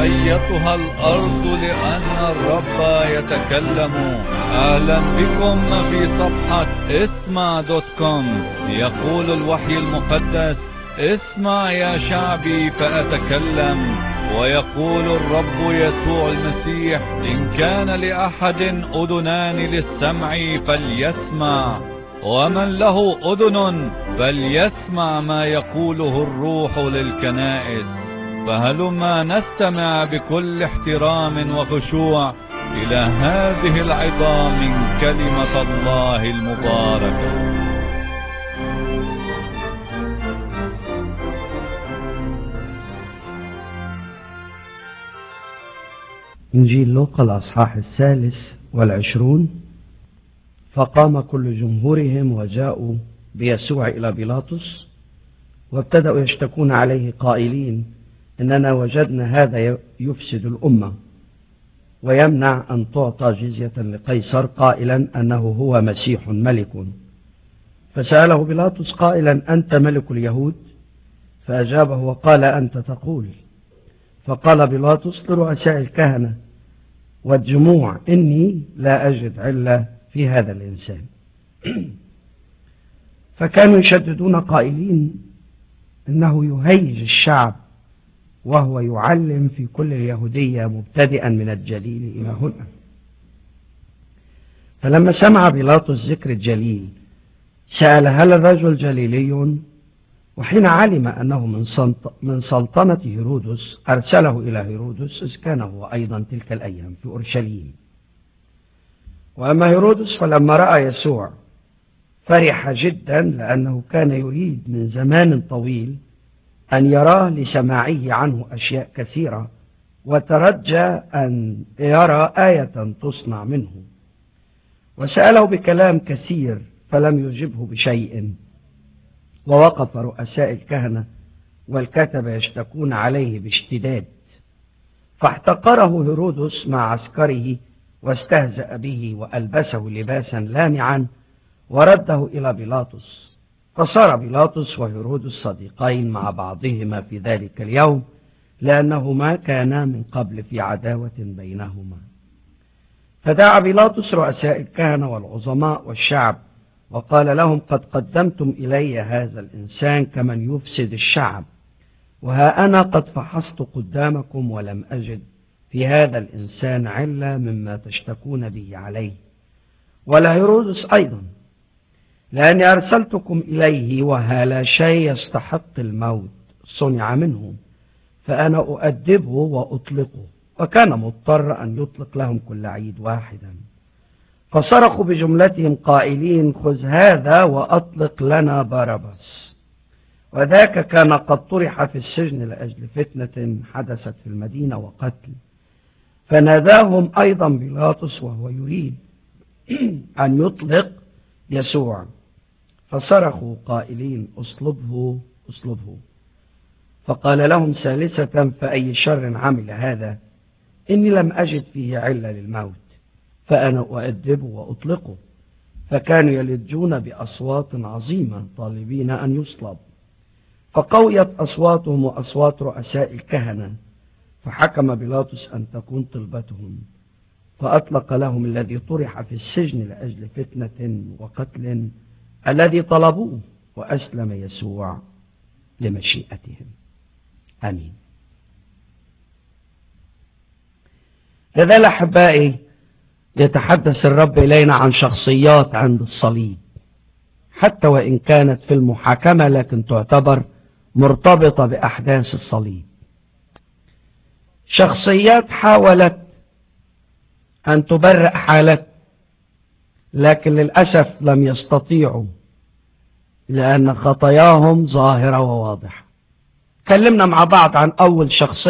أيتها الأرض لأن الرب يتكلم. أهلا بكم في صفحة اسمع.com. يقول الوحي المقدس: اسمع يا شعبي فأتكلم. ويقول الرب يسوع المسيح: إن كان لأحد أذنان للسمع فليسمع، ومن له أذن فليسمع ما يقوله الروح للكنائس. فهلما نستمع بكل احترام وخشوع إلى هذه العظة من كلمة الله المباركة. إنجيل لوقا الأصحاح 23. فقام كل جمهورهم وجاءوا بيسوع إلى بيلاطس، وابتدأوا يشتكون عليه قائلين: إننا وجدنا هذا يفسد الأمة ويمنع أن تعطى جزية لقيصر، قائلا أنه هو مسيح ملك. فسأله بيلاطس قائلا: أنت ملك اليهود؟ فأجابه وقال: أنت تقول. فقال بيلاطس لرؤساء الكهنة والجموع: إني لا أجد علة في هذا الإنسان. فكانوا يشددون قائلين إنه يهيج الشعب، وهو يعلم في كل اليهودية مبتدئا من الجليل إلى هنا. فلما سمع بيلاطس ذكر الجليل سأل: هل الرجل جليلي؟ وحين علم أنه من سلطنة هيرودس أرسله إلى هيرودس، إذ كان هو أيضا تلك الأيام في أورشليم. وأما هيرودس فلما رأى يسوع فرح جدا، لأنه كان يريد من زمان طويل أن يراه لسماعه عنه أشياء كثيرة، وترجى أن يرى آية تصنع منه. وسأله بكلام كثير فلم يجبه بشيء. ووقف رؤساء الكهنة والكتبة يشتكون عليه باشتداد. فاحتقره هيرودس مع عسكره واستهزأ به وألبسه لباسا لامعا ورده إلى بيلاطس. فصار بيلاطس وهيرودس صديقين مع بعضهما في ذلك اليوم، لأنهما كانا من قبل في عداوة بينهما. فدعا بيلاطس رؤساء الكهنة والعظماء والشعب وقال لهم: قد قدمتم إلي هذا الإنسان كمن يفسد الشعب، وها أنا قد فحصت قدامكم ولم أجد في هذا الإنسان علة مما تشتكون به عليه، ولا هيرودس أيضا، لأني أرسلتكم إليه وها لا شيء يستحق الموت صنع منه، فأنا أؤدبه وأطلقه. وكان مضطر أن يطلق لهم كل عيد واحدا. فصرخوا بجملتهم قائلين: خذ هذا وأطلق لنا بارباس. وذاك كان قد طرح في السجن لأجل فتنة حدثت في المدينة وقتل. فناداهم أيضا بيلاطس وهو يريد أن يطلق يسوع، فصرخوا قائلين: اصلبه اصلبه. فقال لهم ثالثة: فأي شر عمل هذا؟ إني لم أجد فيه علة للموت، فأنا أؤدبه وأطلقه. فكانوا يلجون بأصوات عظيمة طالبين أن يصلب. فقويت أصواتهم وأصوات رؤساء الكهنة، فحكم بيلاطس أن تكون طلبتهم، فأطلق لهم الذي طرح في السجن لأجل فتنة وقتل الذي طلبوه، وأسلم يسوع لمشيئتهم. آمين. لذا أحبائي يتحدث الرب إلينا عن شخصيات عند الصليب، حتى وإن كانت في المحاكمة لكن تعتبر مرتبطة بأحداث الصليب. شخصيات حاولت أن تبرئ حالته، لكن للأسف لم يستطيعوا، لأن خطاياهم ظاهرة وواضحة. تكلمنا مع بعض عن أول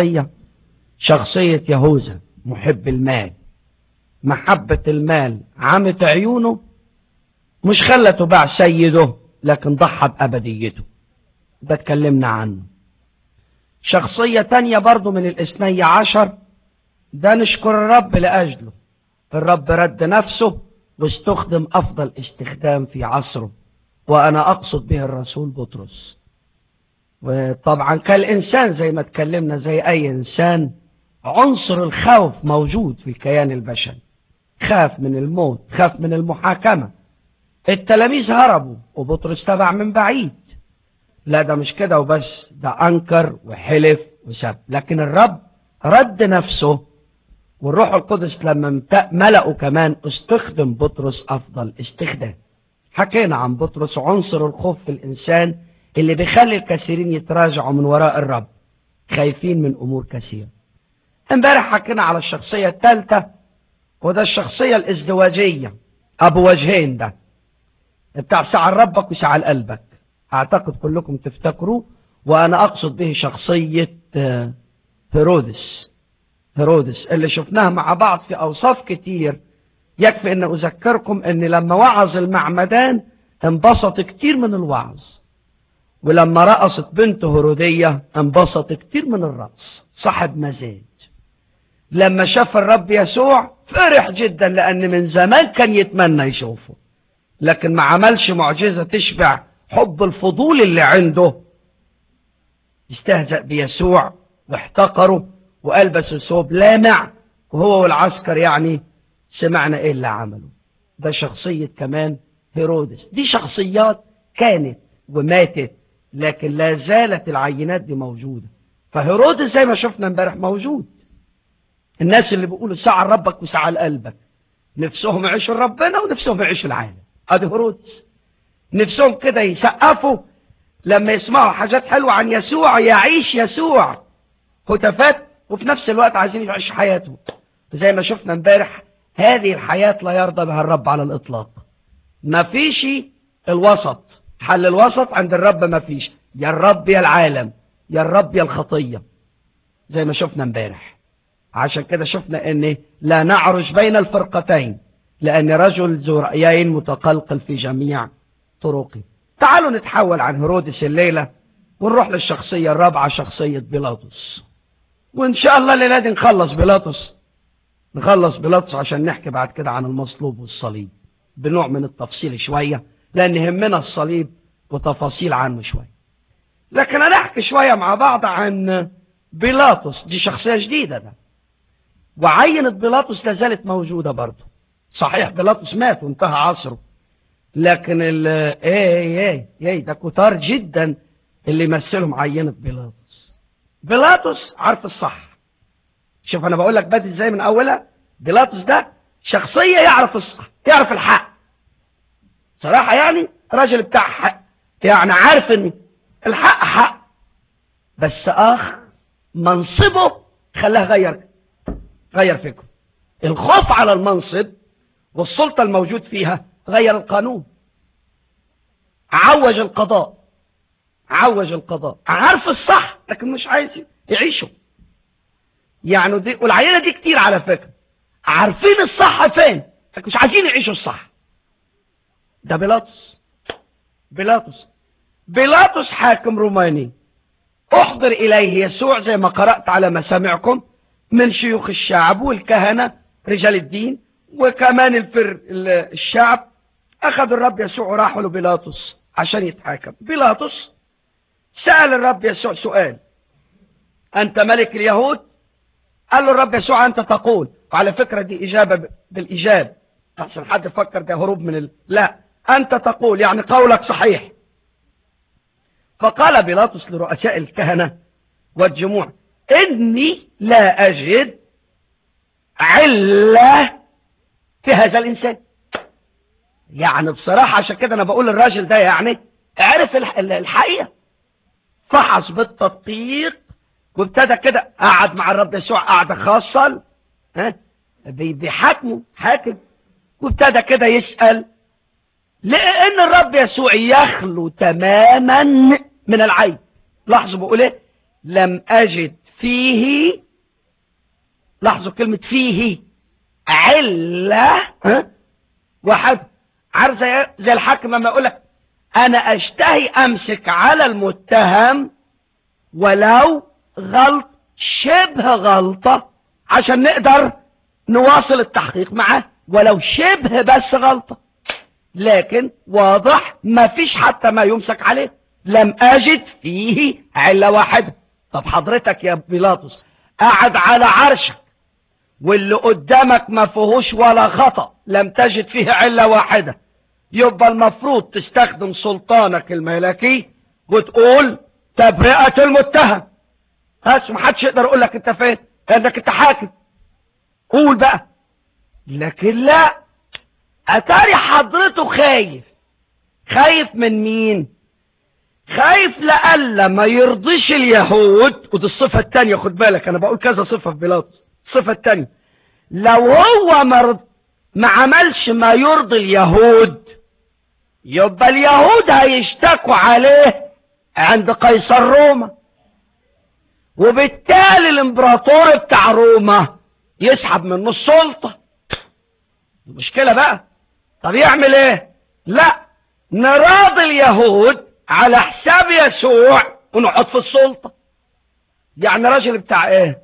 شخصية يهوذا، محب المال. محبة المال عمت عيونه، مش خلته باع سيده، لكن ضحى بأبديته. ده اتكلمنا عنه. شخصية تانية برضو من الاثني عشر، ده نشكر الرب لأجله. الرب رد نفسه واستخدم أفضل استخدام في عصره، وأنا أقصد به الرسول بطرس. وطبعا كالإنسان زي ما اتكلمنا، زي أي إنسان عنصر الخوف موجود في الكيان البشري. خاف من الموت، خاف من المحاكمة. التلاميذ هربوا وبطرس تبع من بعيد. لا ده مش كده وبس، ده أنكر وحلف وسب. لكن الرب رد نفسه، والروح القدس لما ملأه كمان استخدم بطرس أفضل استخدام. حكينا عن بطرس عنصر الخوف في الإنسان اللي بيخلي الكثيرين يتراجعوا من وراء الرب، خايفين من أمور كثيرة. امبارح حكينا على الشخصية الثالثة، وده الشخصية الازدواجية، أبو وجهين، ده بتاع سعى ربك وسعى قلبك. أعتقد كلكم تفتكروا، وأنا أقصد به شخصية هيرودس اللي شفناها مع بعض في أوصاف كتير. يكفي أن أذكركم أن لما وعظ المعمدان انبسط كتير من الوعظ، ولما رقصت بنته هيرودية انبسط كتير من الرقص، صاحب مزاج. لما شاف الرب يسوع فرح جدا، لأن من زمان كان يتمنى يشوفه، لكن ما عملش معجزة تشبع حب الفضول اللي عنده. استهزأ بيسوع واحتقره وألبسه ثوب لامع، وهو والعسكر يعني سمعنا ايه اللي عمله. ده شخصية كمان هيرودس. دي شخصيات كانت وماتت، لكن لا زالت العينات دي موجودة. فهيرودس زي ما شفنا امبارح موجود. الناس اللي بيقولوا سعى ربك وسعى قلبك، نفسهم يعيشوا ربنا ونفسهم يعيشوا العالم. ادي هيرودس، نفسهم كده يسقفوا لما يسمعوا حاجات حلوة عن يسوع، يعيش يسوع هتافات، وفي نفس الوقت عايزين يعيشوا حياته. زي ما شفنا امبارح، هذه الحياة لا يرضى بها الرب على الإطلاق. ما فيش الوسط، حل الوسط عند الرب ما فيش، يا الرب يا العالم، يا الرب يا الخطية، زي ما شفنا امبارح. عشان كده شفنا ان لا نعرج بين الفرقتين، لأن رجل ذو رأيين متقلقل في جميع طرقه. تعالوا نتحول عن هيرودس الليلة ونروح للشخصية الرابعة، شخصية بيلاطس. وإن شاء الله الليلة دي نخلص بيلاطس عشان نحكي بعد كده عن المصلوب والصليب بنوع من التفصيل شوية، لأن يهمنا الصليب وتفاصيل عنه شوية. لكن هنحكي شوية مع بعض عن بيلاطس. دي شخصية جديدة ده، وعينة بيلاطس لازالت موجودة برضه. صحيح بيلاطس مات وانتهى عصره، لكن ده كتار جدا اللي يمثلهم عينة بيلاطس. بيلاطس عارف الصح. شوف انا بقول لك بدي ازاي من اولها. بيلاطس ده شخصية يعرف الصح، يعرف الحق صراحة، يعني راجل بتاع حق، يعني عارف ان الحق حق، بس منصبه خلاه غير فكره. الخوف على المنصب والسلطة الموجود فيها غير القانون، عوج القضاء. عارف الصح لكن مش عايز يعيشه. يعني دي والعينة دي كتير على فكرة، عارفين الصح فين لكن مش عايزين يعيشوا الصح. ده بيلاطس حاكم روماني. احضر اليه يسوع زي ما قرأت على مسامعكم من شيوخ الشعب والكهنة رجال الدين وكمان الشعب. اخذوا الرب يسوع وراحوا لبيلاطس عشان يتحاكم. بيلاطس سأل الرب يسوع سؤال: انت ملك اليهود؟ قال له الرب يسوع: انت تقول. وعلى فكرة دي اجابة بالايجاب، عشان حد يفكر ده هروب من لا، انت تقول يعني قولك صحيح. فقال بيلاطس لرؤساء الكهنة والجموع: اني لا اجد علة في هذا الانسان. يعني بصراحة عشان كده انا بقول الراجل ده يعني عرف الحقيقة، فحص بالتدقيق، وابتدى كده قعد مع الرب يسوع قعدة خاصة، بيحاكمه حاكم، وابتدى كده يسأل، لأن الرب يسوع يخلو تماما من العيب. لاحظوا بقول ايه؟ لم أجد فيه، لاحظوا كلمة فيه، علة واحد. عارف زي الحاكم لما يقول لك أنا أشتهي أمسك على المتهم ولو شبه غلطة عشان نقدر نواصل التحقيق معاه، ولو شبه بس غلطة، لكن واضح ما فيش حتى ما يمسك عليه. لم أجد فيه علة واحدة. طب حضرتك يا بيلاطس قاعد على عرشك واللي قدامك ما فيهوش ولا خطأ، لم تجد فيه علة واحدة، يبقى المفروض تستخدم سلطانك الملكي وتقول تبرئة المتهم. بس محدش يقدر يقول لك انت فين، لانك انت حاكم. قول بقى. لكن لا، اتاري حضرته خايف من مين؟ خايف لألا ما يرضيش اليهود. ودي الصفة التانية، خد بالك انا بقول كذا صفة في بيلاطس. الصفة التانية، لو هو ما عملش ما يرضي اليهود، يبقى اليهود هيشتكوا عليه عند قيصر روما، وبالتالي الامبراطور بتاع روما يسحب منه السلطة. المشكلة بقى، طب يعمل ايه؟ لا، نراضي اليهود على حساب يسوع ونقعد في السلطة. يعني راجل بتاع ايه؟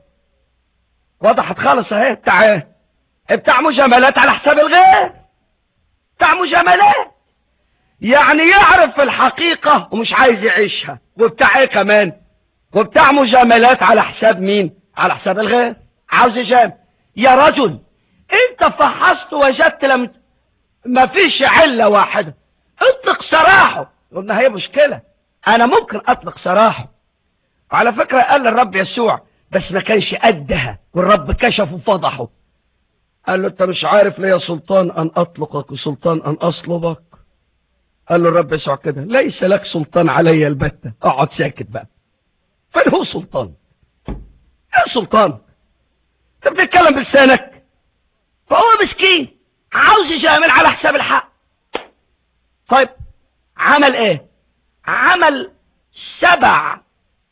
وضحت خالص اهي. بتاع ايه؟ بتاع مجاملات على حساب الغير. بتاع مجاملات، يعني يعرف الحقيقة ومش عايز يعيشها. وبتاع ايه كمان؟ وبتاع مجاملات على حساب مين؟ على حساب الغير. عاوز يجامل. يا رجل، انت فحصت وجدت ما فيش علة واحدة، اطلق سراحه. قلنا هي مشكلة، انا ممكن اطلق سراحه. وعلى فكرة قال الرب يسوع، بس ما كانش قدها، والرب كشف وفضحه. قال له انت مش عارف ليا سلطان ان اطلقك وسلطان ان اصلبك. قال له الرب يسوع كده، ليس لك سلطان علي البتة. اقعد ساكت بقى. فين هو سلطان؟ ايه سلطان؟ انت بتتكلم بلسانك. فهو مسكين عاوز يجامل على حساب الحق. طيب عمل ايه؟ عمل 7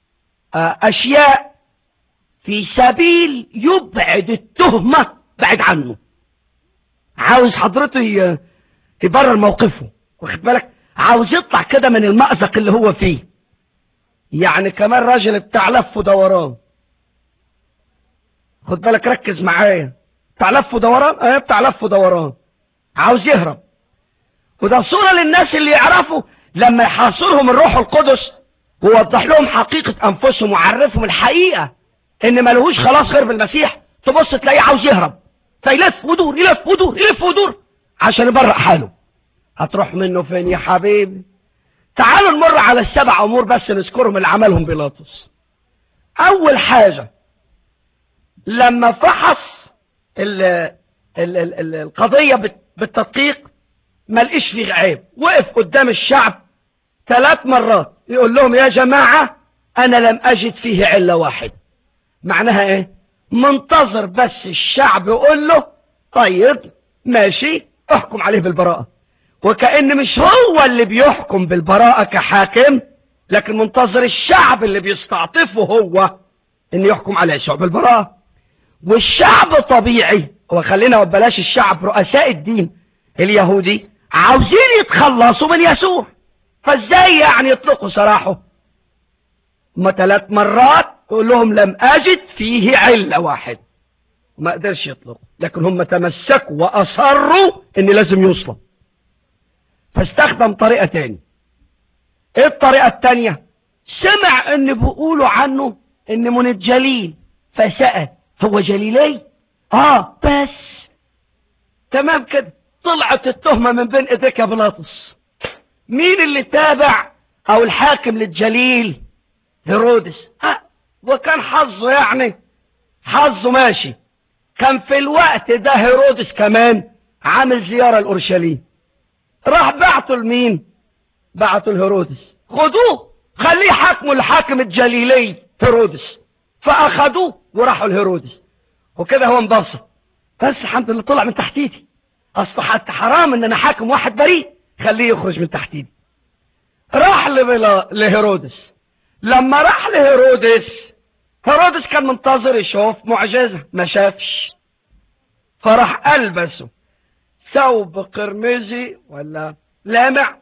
اشياء في سبيل يبعد التهمة بعد عنه. عاوز حضرته يبرر موقفه، واخد بالك؟ عاوز يطلع كده من المأزق اللي هو فيه. يعني كمان راجل بتاع لف ودوران. خد بالك، ركز معايا. بتاع لف ودوران، بتاع لف ودوران، عاوز يهرب. وده صورة للناس اللي يعرفوا لما يحاصرهم الروح القدس ووضح لهم حقيقة انفسهم وعرفهم الحقيقة ان ما لهوش خلاص غير بالمسيح، تبص تلاقيه عاوز يهرب، فيلف ودور يلف ودور يلف ودور عشان يبرأ حاله. هتروح منه فين يا حبيبي؟ تعالوا نمر على 7 امور بس نذكرهم اللي عملهم بيلاطس. اول حاجة، لما فحص القضية بالتدقيق ما لقيش فيه عيب، وقف قدام الشعب 3 مرات يقول لهم يا جماعة انا لم اجد فيه علة واحدة. معناها ايه؟ منتظر بس الشعب يقول له طيب ماشي احكم عليه بالبراءة، وكأن مش هو اللي بيحكم بالبراءة كحاكم، لكن منتظر الشعب اللي بيستعطفه هو ان يحكم على يسوع بالبراءة. والشعب طبيعي، وخلينا وبلاش الشعب، رؤساء الدين اليهودي عاوزين يتخلصوا من يسوع، فازاي يعني يطلقوا سراحه؟ ما 3 مرات يقول لهم لم اجد فيه علة واحد، ما قدرش يطلقوا، لكن هم تمسكوا واصروا ان لازم يصلب. فاستخدم طريقة تاني. ايه الطريقة التانية؟ سمع ان بيقولوا عنه ان من الجليل، فسأل هو جليلي؟ بس تمام كده، طلعت التهمة من بين ايديك يا بيلاطس. مين اللي تابع او الحاكم للجليل؟ هيرودس. وكان حظه، يعني حظه ماشي، كان في الوقت ده هيرودس كمان عامل زيارة لأورشليم. راح بعته لمين؟ بعته لهيرودس، خدوه خليه حاكمه الحاكم الجليلي هيرودس. فاخدوه وراحوا لهيرودس، وكده هو انبسط. بس الحمد لله طلع من تحت ايدي، اصل حتى حرام ان انا حاكم واحد بريء، خليه يخرج من تحت ايدي. راح لهيرودس. لما راح لهيرودس، هيرودس كان منتظر يشوف معجزة، ما شافش. فراح ألبسه ثوب قرمزي ولا لامع،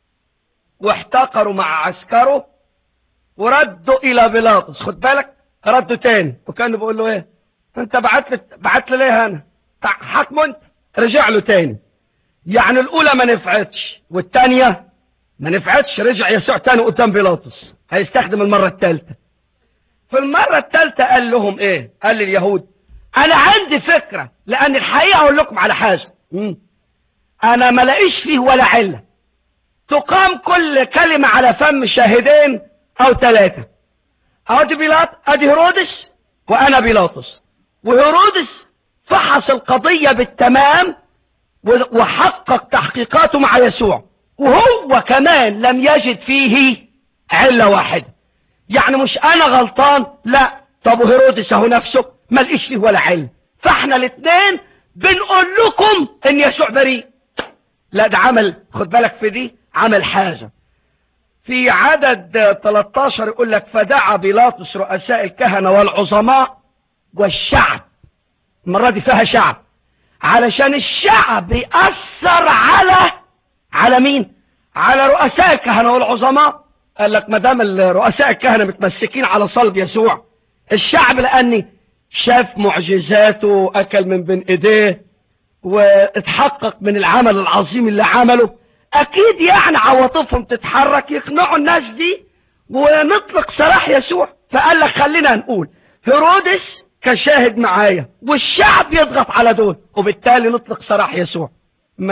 واحتقروا مع عسكره وردوا الى بيلاطس. خد بالك، ردوا تاني، وكانوا بيقول له ايه؟ انت بعت لي ليه انا؟ حاكمه انت. رجع له تاني. يعني الاولى ما نفعتش والتانية ما نفعتش، رجع يسوع تاني قدام بيلاطس، هيستخدم المرة الثالثة. في المرة الثالثة قال لهم ايه؟ قال لليهود انا عندي فكرة، لان الحقيقة اقول لكم على حاجة، انا ما لاقيش فيه ولا علة تقام كل كلمة على فم شاهدين او 3. ادي هيرودس وانا بيلاطس، وهيرودس فحص القضية بالتمام وحقق تحقيقاته مع يسوع، وهو كمان لم يجد فيه علة واحدة. يعني مش انا غلطان، لا، طب وهيرودس اهو نفسه ما لقيش فيه ولا علة، فاحنا الاثنين بنقول لكم ان يسوع بريء. لا ده عمل، خد بالك في دي عمل حاجة في عدد 13 يقول لك فدعا بيلاطس رؤساء الكهنة والعظماء والشعب. المرة دي فيها شعب، علشان الشعب يأثر على مين؟ على رؤساء الكهنة والعظماء. قال لك ما دام رؤساء الكهنة متمسكين على صلب يسوع، الشعب لأني شاف معجزاته، أكل من بين إيديه واتحقق من العمل العظيم اللي عمله، أكيد يعني عواطفهم تتحرك يقنعوا الناس دي ونطلق سراح يسوع. فقال لك خلينا نقول هيرودس كشاهد معايا والشعب يضغط على دول، وبالتالي نطلق سراح يسوع. ما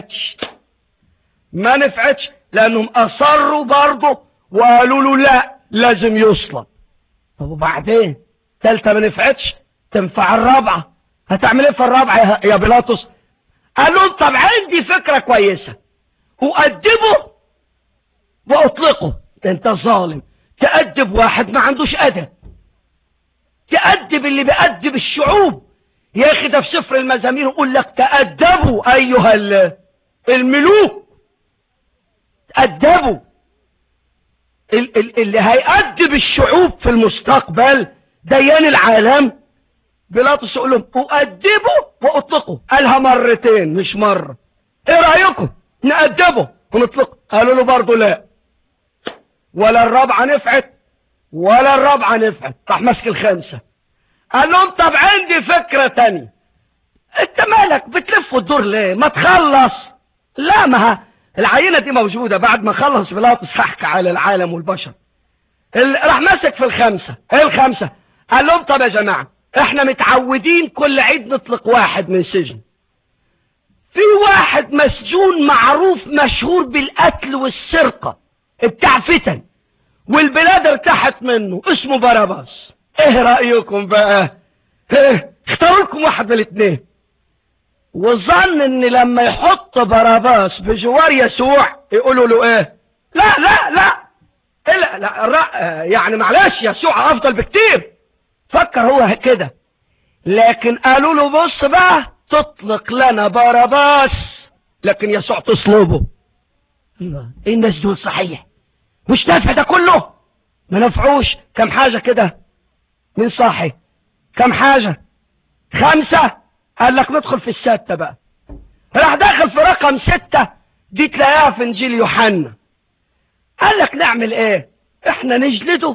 نفعتش لأنهم أصروا برضه وقالوا له لا لازم يصلب. طب وبعدين ثالثة ما نفعتش، تنفع الرابعة. هتعمل ايه في الرابعة يا بيلاطس؟ قال لهم طب عندي فكرة كويسة، أؤدبه وأطلقه. انت ظالم، تأدب واحد ما عندوش أدب، تأدب اللي بيأدب الشعوب. يا أخي ده في سفر المزامير يقول لك تأدبوا أيها الملوك، تأدبوا. اللي هيأدب الشعوب في المستقبل ديان العالم. بيلاطس يقول لهم أؤدبه وأطلقه، قالها مرتين مش مرة. ايه رأيكم نأدبه ونطلقه؟ قالوا له برضه لا، ولا الرابعة نفعت ولا الرابعة نفعت. راح ماسك الخامسة قال لهم طب عندي فكرة تانية. انت مالك بتلف الدور ليه؟ ما تخلص. لا، ما العينة دي موجودة. بعد ما خلص بيلاطس حكى على العالم والبشر، راح ماسك في الخامسة. ايه الخامسة؟ قال لهم طب يا جماعة احنا متعودين كل عيد نطلق واحد من سجن. في واحد مسجون معروف مشهور بالقتل والسرقة، بتاع فتن، والبلاد ارتاحت منه، اسمه باراباس. ايه رأيكم بقى؟ اختاروا لكم واحد من الاثنين. وظن ان لما يحط باراباس بجوار يسوع يقولوا له ايه؟ لا لا لا لا, لا يعني معلش يسوع افضل بكتير. فكر هو كده، لكن قالوا له بص بقى تطلق لنا باراباس لكن يسوع تصلبه. ايه الناس دول صحيح؟ مش نافع ده كله؟ ما نفعوش. كم حاجة كده من صاحي؟ كم حاجة؟ 5. قال لك ندخل في 6 بقى. راح داخل في رقم 6 دي تلاقيها في انجيل يوحنا. قال لك نعمل ايه؟ احنا نجلده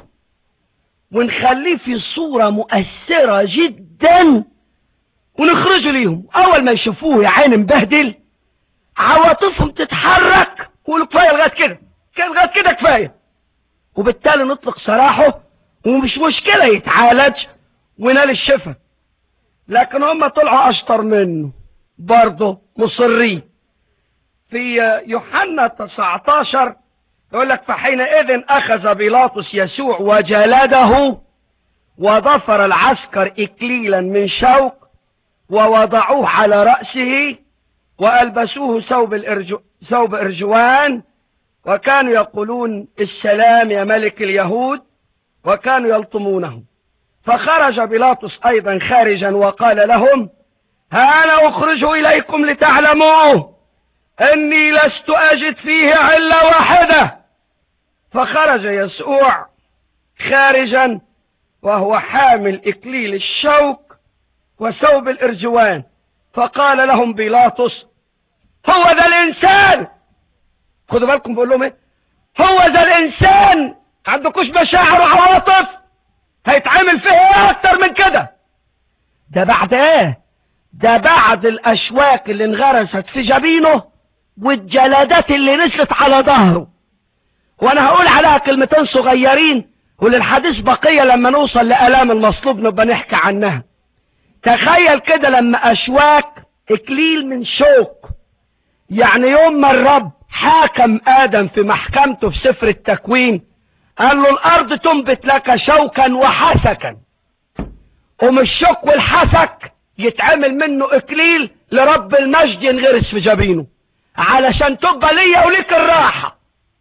ونخليه في صورة مؤثرة جدا ونخرجه ليهم. اول ما يشوفوه يا عين مبهدل عواطفهم تتحرك ويقولوا كفاية لغاية كده، كان لغاية كده كفاية، وبالتالي نطلق سراحه ومش مشكلة يتعالج ونال الشفاء. لكن هم طلعوا اشطر منه برضه، مصرين. في يوحنا 19 يقول لك فحينئذ اخذ بيلاطس يسوع وجلده وضفر العسكر اكليلا من شوك ووضعوه على رأسه والبسوه ثوب ارجوان وكانوا يقولون السلام يا ملك اليهود وكانوا يلطمونه. فخرج بيلاطس ايضا خارجا وقال لهم ها انا اخرج اليكم لتعلموا اني لست اجد فيه علة واحدة. فخرج يسوع خارجا وهو حامل اكليل الشوك وثوب الارجوان، فقال لهم بيلاطس هو ذا الانسان. خدوا بالكم بقول لهم ايه؟ هو ذا الانسان. عندكوش مشاعر وعواطف؟ هيتعمل فيه ايه اكتر من كده؟ ده بعد ايه؟ ده بعد الاشواك اللي انغرست في جبينه والجلدات اللي نزلت على ظهره. وانا هقول عليها كلمتين صغيرين وللحديث بقية لما نوصل لآلام المصلوب نبقى نحكي عنها. تخيل كده لما أشواك إكليل من شوك، يعني يوم ما الرب حاكم آدم في محكمته في سفر التكوين قال له الأرض تنبت لك شوكا وحسكا، ومن الشوك والحسك يتعمل منه إكليل لرب المجد ينغرس في جبينه علشان تبقى ليا وليك الراحة،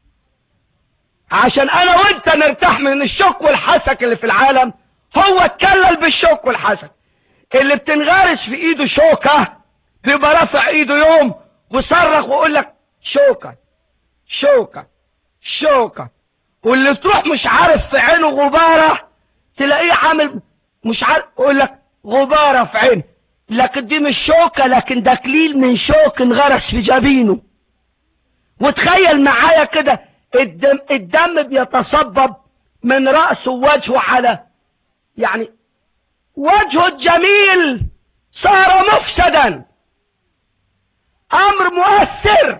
عشان أنا وأنت نرتاح من الشوك والحسك اللي في العالم. هو اتكلل بالشوك والحسك. اللي بتنغرس في ايده شوكة بيبقى رافع ايده يوم وصرخ ويقول لك شوكة شوكة شوكة، واللي تروح مش عارف في عينه غبارة تلاقيه عامل مش عارف يقول لك غبارة في عينه، لكن دي مش شوكة، لكن ده كليل من شوك انغرس في جبينه. وتخيل معايا كده الدم بيتصبب من رأسه ووجهه على يعني وجهه الجميل صار مفسدا. امر مؤثر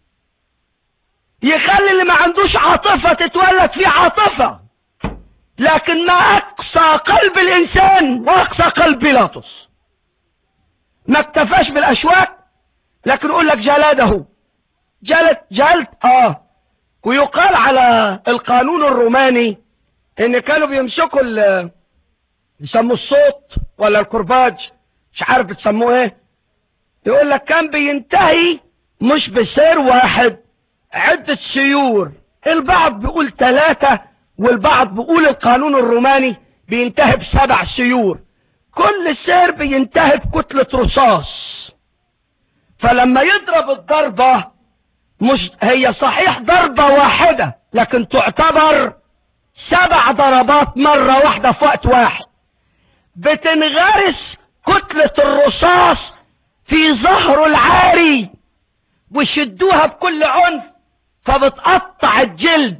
يخلي اللي ما عندوش عاطفة تتولد فيه عاطفة. لكن ما اقصى قلب الانسان واقصى قلب بيلاطس. ما اكتفاش بالاشواك لكن يقول لك جلده جلد. ويقال على القانون الروماني ان كانوا بيمسكوا يسموه الصوت ولا الكرباج، مش عارف بتسموه ايه. يقول لك كان بينتهي مش بسير واحد، عدة سيور. البعض بيقول 3 والبعض بيقول القانون الروماني بينتهي ب7 سيور. كل سير بينتهي بكتلة رصاص. فلما يضرب الضربة مش هي صحيح ضربة واحدة لكن تعتبر 7 ضربات مرة واحدة في وقت واحد. بتنغرس كتلة الرصاص في ظهره العاري ويشدوها بكل عنف فبتقطع الجلد.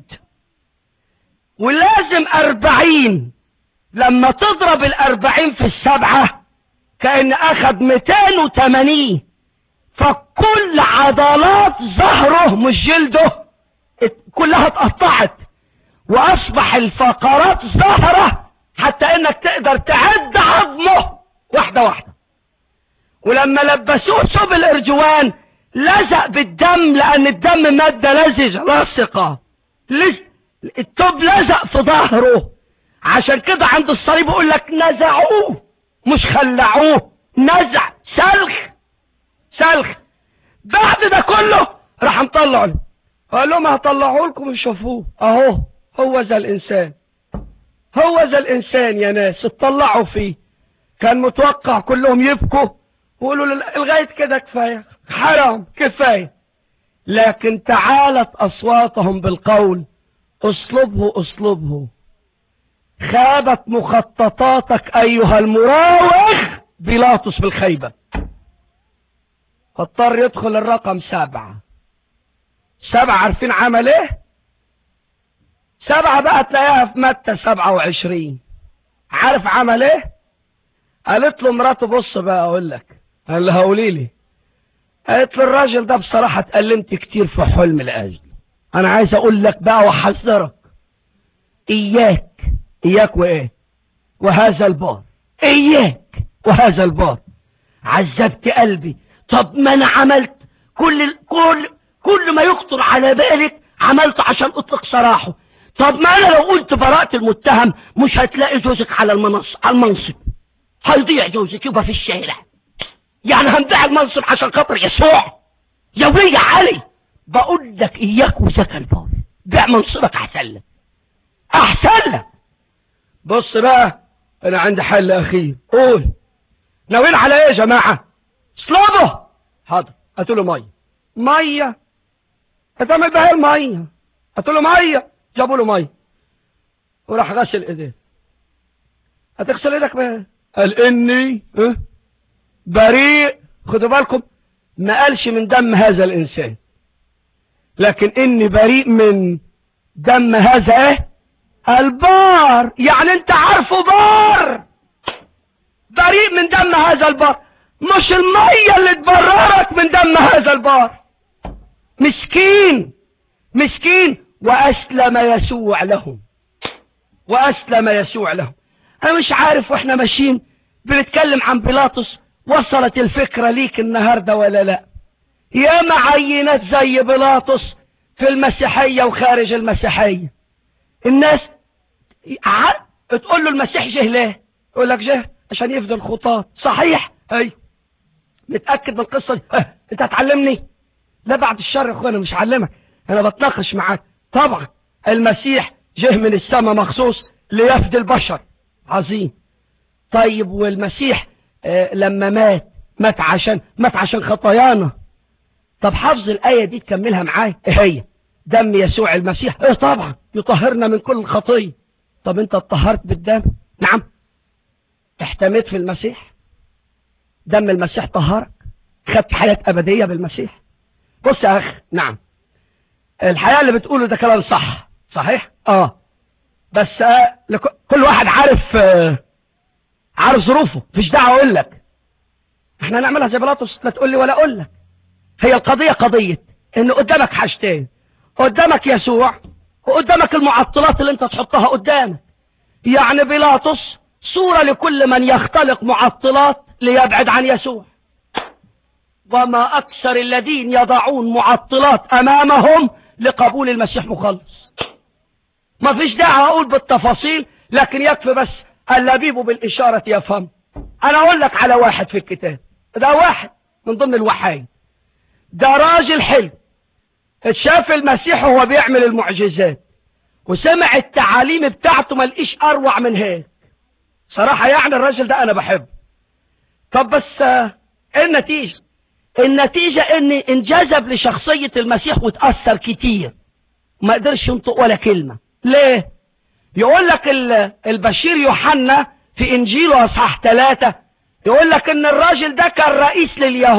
ولازم 40 لما تضرب 40 في 7 كأن اخد 280، فكل عضلات ظهره مش جلده كلها اتقطعت واصبح الفقرات ظهره حتى انك تقدر تعد عظمه واحدة واحدة. ولما لبسوه ثوب الارجوان لزق بالدم لان الدم مادة لزجة لاصقة، الثوب لزق في ظهره. عشان كده عند الصليب يقول لك نزعوه مش خلعوه، نزع سلخ. بعد ده كله راح مطلعوا له، قال لهم هطلعوا لكم يشوفوه اهو. هو ذا الانسان يا ناس اتطلعوا فيه. كان متوقع كلهم يبكوا ويقولوا لغاية كده كفاية، حرام كفاية، لكن تعالت اصواتهم بالقول اصلبه. خابت مخططاتك ايها المراوغ بيلاطس بالخيبة. فاضطر يدخل الرقم 7. عارفين عمل ايه؟ 7 بقى تلاقيها في متى 27. عارف عمل ايه؟ قالت له مراته بص بقى اقول لك. قال لها قولي لي. قالت له الراجل ده بصراحة اتألمت كتير في حلم لاجله. انا عايز اقول لك بقى واحذرك، اياك وايه وهذا البار، اياك وهذا البار. عذبت قلبي. طب ما انا عملت كل ما يخطر على بالك عملته عشان اطلق سراحه. طب ما انا لو قلت براءة المتهم مش هتلاقي جوزك على المنصب، هيضيع جوزك يبقى في الشارع. يعني هنبيع المنصب عشان خاطر يسوع؟ يا ولي علي بقول لك اياك وذاك البار، بيع منصبك احسن لك. بص بقى انا عندي حل اخير. قول ناويين على ايه يا جماعة؟ اصلبه. حاضر. هاتوا له ميه. هتعمل بها الميه. هاتوا له ميه. جابوا له ميه وراح غسل ايديه. هتغسل ايدك بقى. قال اني بريء. خدوا بالكم ما قالش من دم هذا الانسان، لكن اني بريء من دم هذا البار. يعني انت عارفه بار، بريء من دم هذا البار، مش المية اللي تبررك من دم هذا البار. مسكين وأسلم يسوع لهم. وأسلم يسوع له. أنا مش عارف وإحنا ماشيين بنتكلم عن بيلاطس وصلت الفكرة ليك النهاردة ولا لا؟ يا معينات زي بيلاطس في المسيحية وخارج المسيحية. الناس تقول له المسيح جه ليه؟ يقول لك جه عشان يفدي الخطاة. صحيح؟ أيوه. متأكد من القصة دي؟ أنت هتعلمني؟ لا بعد الشر يا أخوانا، مش هعلمك، أنا بتناقش معاك. طبعا المسيح جه من السماء مخصوص ليفدي البشر. عظيم. طيب والمسيح لما مات عشان خطايانا. طب حافظ الآية دي تكملها معايا؟ ايه هي؟ دم يسوع المسيح طبعا يطهرنا من كل خطية. طب انت اتطهرت بالدم؟ نعم. احتميت في المسيح، دم المسيح طهرك، خدت حياة أبدية بالمسيح. بص يا أخ، نعم الحياة اللي بتقوله ده كلام صح. صحيح؟ بس كل واحد عارف ظروفه، مفيش دعوة اقول لك. احنا نعملها زي بيلاطس، لا تقول لي ولا اقول لك. هي القضية قضية ان قدامك حاجتين، قدامك يسوع وقدامك المعطلات اللي انت تحطها قدامك. يعني بيلاطس صورة لكل من يختلق معطلات ليبعد عن يسوع. وما اكثر الذين يضعون معطلات امامهم لقبول المسيح مخلص. ما فيش داعي اقول بالتفاصيل، لكن يكفي بس اللبيب بالاشارة يفهم. انا اقول لك على واحد في الكتاب، ده واحد من ضمن الوحايد، ده راجل حلو اتشاف المسيح وهو بيعمل المعجزات وسمع التعاليم بتاعته، ملقيش اروع من هيك صراحة. يعني الراجل ده انا بحبه. طب بس النتيجة ان انجذب لشخصية المسيح وتأثر كتير، ما قدرش ينطق ولا كلمة. ليه؟ يقول لك البشير يوحنا في انجيله اصحاح 3 يقول لك ان الراجل ده كان رئيس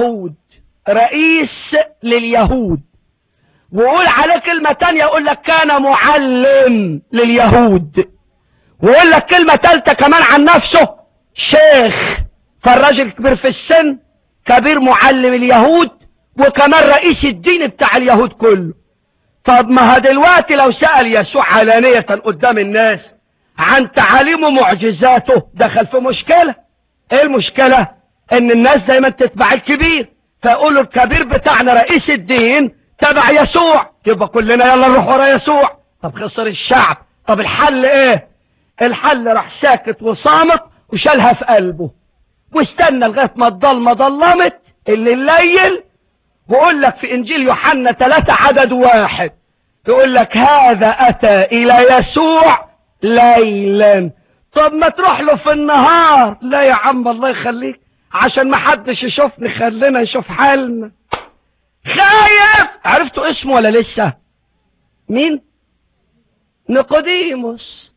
لليهود، ويقول عليه كلمة تانية يقول لك كان معلم لليهود، ويقول لك كلمة تالتة كمان عن نفسه شيخ. فالراجل كبير في السن، كبير معلم اليهود، وكمان رئيس الدين بتاع اليهود كله. طب ما دلوقتي لو سأل يسوع علانية قدام الناس عن تعاليمه ومعجزاته دخل في مشكلة. ايه المشكلة؟ ان الناس دايما تتبع الكبير، فيقولوا الكبير بتاعنا رئيس الدين تبع يسوع، يبقى كلنا يلا نروح ورا يسوع. طب خسر الشعب. طب الحل ايه؟ الحل راح ساكت وصامت وشالها في قلبه واستنى لغاية ما الضلمة ضلمت الليل. ويقول لك في انجيل يوحنا 3 عدد 1 يقول لك هذا اتى الى يسوع ليلا. طب ما تروح له في النهار. لا يا عم الله يخليك، عشان ما حدش يشوفني، خلينا نشوف حالنا. خايف. عرفتوا اسمه ولا لسه؟ مين؟ نيقوديموس.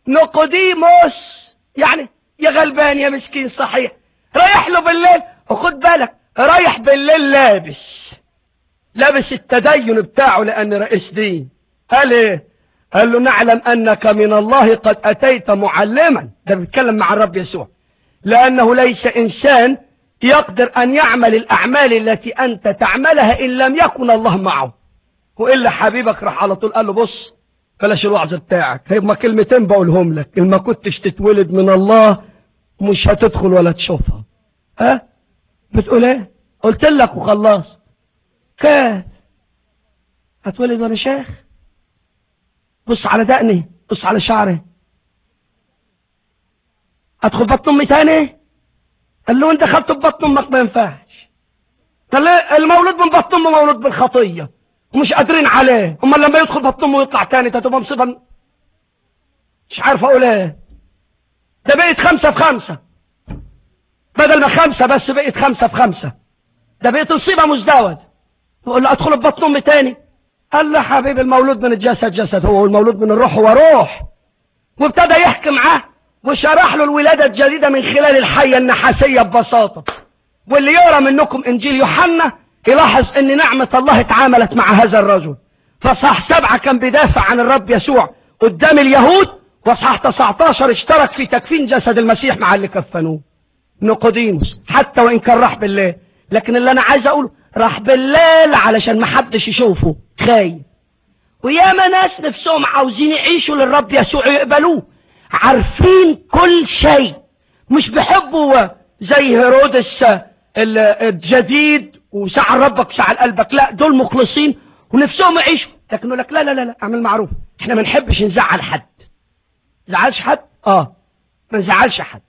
يعني يا غلبان يا مسكين. صحيح رايح له بالليل، وخد بالك رايح بالليل لابس التدين بتاعه لأن رئيس دين. قال ايه؟ قال له نعلم أنك من الله قد أتيت معلما. ده بيتكلم مع الرب يسوع، لأنه ليس إنسان يقدر أن يعمل الأعمال التي أنت تعملها إن لم يكن الله معه. وإلا حبيبك راح على طول قال له بص بلاش الوعظ بتاعك، هيبقى كلمتين بقولهم لك، إن ما كنتش تتولد من الله مش هتدخل ولا تشوفها. بتقول ايه؟ قلت لك وخلاص. كيف هتولد وانا شيخ؟ بص على دقني، بص على شعري. ادخل بطن امي تاني؟ قال له انت دخلت ببطن امك ما ينفعش. قال المولود من بطن امه مولود بالخطيه ومش قادرين عليه، امال لما يدخل بطن امه ويطلع تاني تبقى مصيبه. مش عارف اقول ايه. ده بقيت 5 في 5 بدل ما 5 بس بقيت 5 في 5. ده بقيت نصيبه مزدوج. يقول له ادخل ببطن امي تاني. قال له حبيبي المولود من الجسد جسد هو، والمولود من الروح هو روح. وابتدى يحكي معاه وشرح له الولادة الجديدة من خلال الحية النحاسية ببساطة. واللي يقرأ منكم انجيل يوحنا يلاحظ ان نعمة الله اتعاملت مع هذا الرجل. فصح 7 كان بيدافع عن الرب يسوع قدام اليهود، وصح 19 اشترك في تكفين جسد المسيح مع اللي كفنوه. نيقوديموس حتى وان كان راح بالليل، لكن اللي انا عايز اقوله راح بالليل علشان ما حدش يشوفه، خايف. وياما ناس نفسهم عاوزين يعيشوا للرب يسوع يقبلوه، عارفين كل شيء، مش بيحبوا زي هيرودس الجديد وسعى ربك سعى قلبك، لا دول مخلصين ونفسهم يعيشوا، لكن يقول لك لا لا لا لا اعمل معروف، احنا ما نحبش نزعل حد. زعلش حد؟ ما نزعلش حد،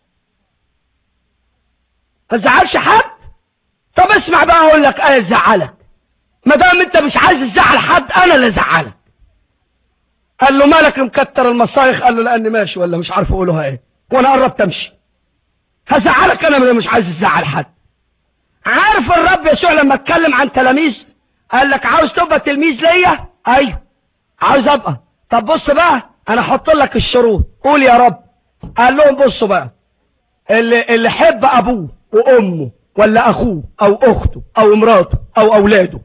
ما تزعلش حد. طب اسمع بقى اقول لك ايه تزعلك، ما دام انت مش عايز تزعل حد انا اللي ازعلك. قال له مالك مكتر المصايخ؟ قال له لاني ماشي ولا مش عارف اقولها ايه وانا قربت امشي. هزعلك انا مش عايز تزعل حد. عارف الرب يسوع لما اتكلم عن تلاميذ قال لك عاوز تبقى تلميذ ليا؟ ايوه عاوز ابقى. طب بص بقى انا احط لك الشروط، قول يا رب. قال لهم بصوا بقى، اللي حب ابوه وامه ولا اخوه او اخته او امراته او اولاده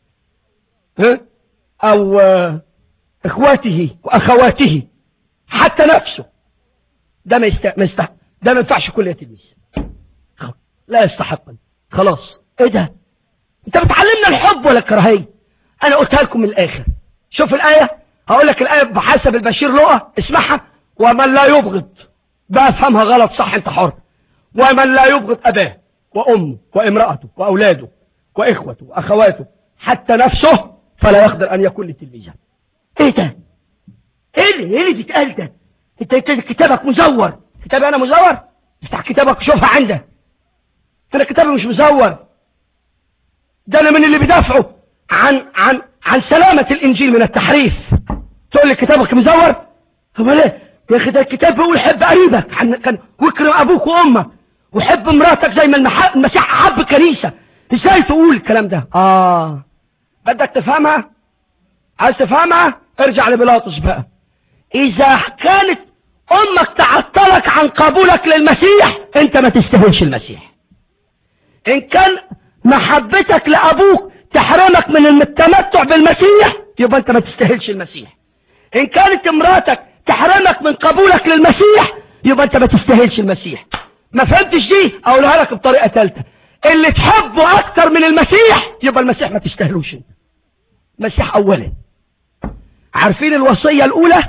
او اخواته واخواته حتى نفسه، ده ما يستحق، ده ما ينفعش كل تلميذ، لا يستحق. خلاص ايه ده؟ انت بتعلمنا الحب ولا الكراهيه؟ انا قلتها لكم من الاخر. شوف الايه، هقول لك الايه بحسب البشير لقى، اسمعها. ومن لا يبغض، بقى افهمها غلط صح انت حر. ومن لا يبغض اباه وامه وامراته واولاده واخوته واخواته حتى نفسه فلا يقدر ان يكون لتلميذا. ايه ده؟ ايه اللي بيتقال ده؟ انت كتابك مزور. كتابي انا مزور؟ افتح كتابك شوفها عندك. انا كتابي مش مزور، ده انا من اللي بيدافعوا عن سلامة الانجيل من التحريف. تقول لي كتابك مزور؟ هو ليه يا اخي؟ ده الكتاب بيقول حب قريبك واكرم ابوك وامك وحب مراتك زي ما المسيح حب كنيسة. ازاي تقول الكلام ده؟ بدك تفهمها؟ عايز تفهمها؟ ارجع لبيلاطس بقى. اذا كانت امك تعطلك عن قبولك للمسيح انت ما تستاهلش المسيح. ان كان محبتك لابوك تحرمك من التمتع بالمسيح يبقى انت ما تستاهلش المسيح. ان كانت امراتك تحرمك من قبولك للمسيح يبقى انت ما تستاهلش المسيح. ما فهمتش دي؟ اقولها لك بطريقه ثالثه، اللي تحبه اكتر من المسيح يبقى المسيح ما تستاهلوش انت. المسيح اولا. عارفين الوصيه الاولى؟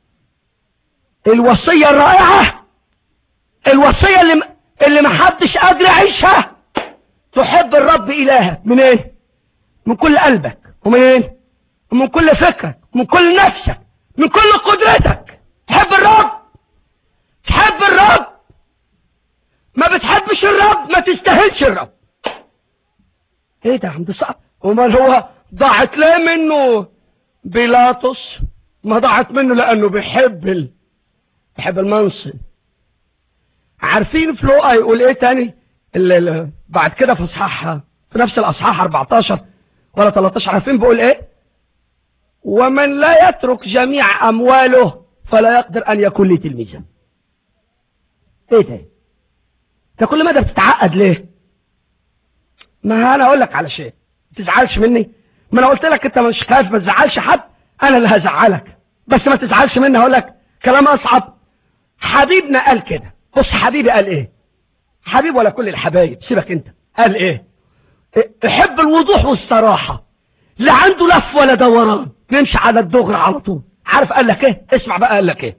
الوصيه الرائعه، الوصيه اللي ما حدش قادر يعيشها، تحب الرب إلهك منين؟ من كل قلبك، ومنين؟ ومن كل فكرك، ومن كل نفسك، من كل قدرتك. تحب الرب، تحب الرب. ما بتحبش الرب ما تستاهلش الرب. ايه ده يا عم؟ ده صعب. امال هو ضاعت ليه منه بيلاطس؟ ما ضاعت منه لانه بيحب المنصب. عارفين في لوقا يقول ايه تاني بعد كده في في نفس الاصحاح 14 ولا 13؟ عارفين بيقول ايه؟ ومن لا يترك جميع امواله فلا يقدر ان يكون لي تلميذا. ايه ده؟ انت كل مدى بتتعقد ليه؟ ما انا اقول لك على شيء، ما تزعلش مني. ما انا قلت لك انت مش خايف ما تزعلش حد، انا اللي هزعلك، بس ما تزعلش مني. هقول لك كلام اصعب. حبيبنا قال كده. بص حبيبي قال ايه؟ حبيب ولا كل الحبايب، سيبك انت. قال ايه؟ احب الوضوح والصراحة، لا عنده لف ولا دوران، نمشي على الدغري على طول. عارف قال لك ايه؟ اسمع بقى قال لك ايه.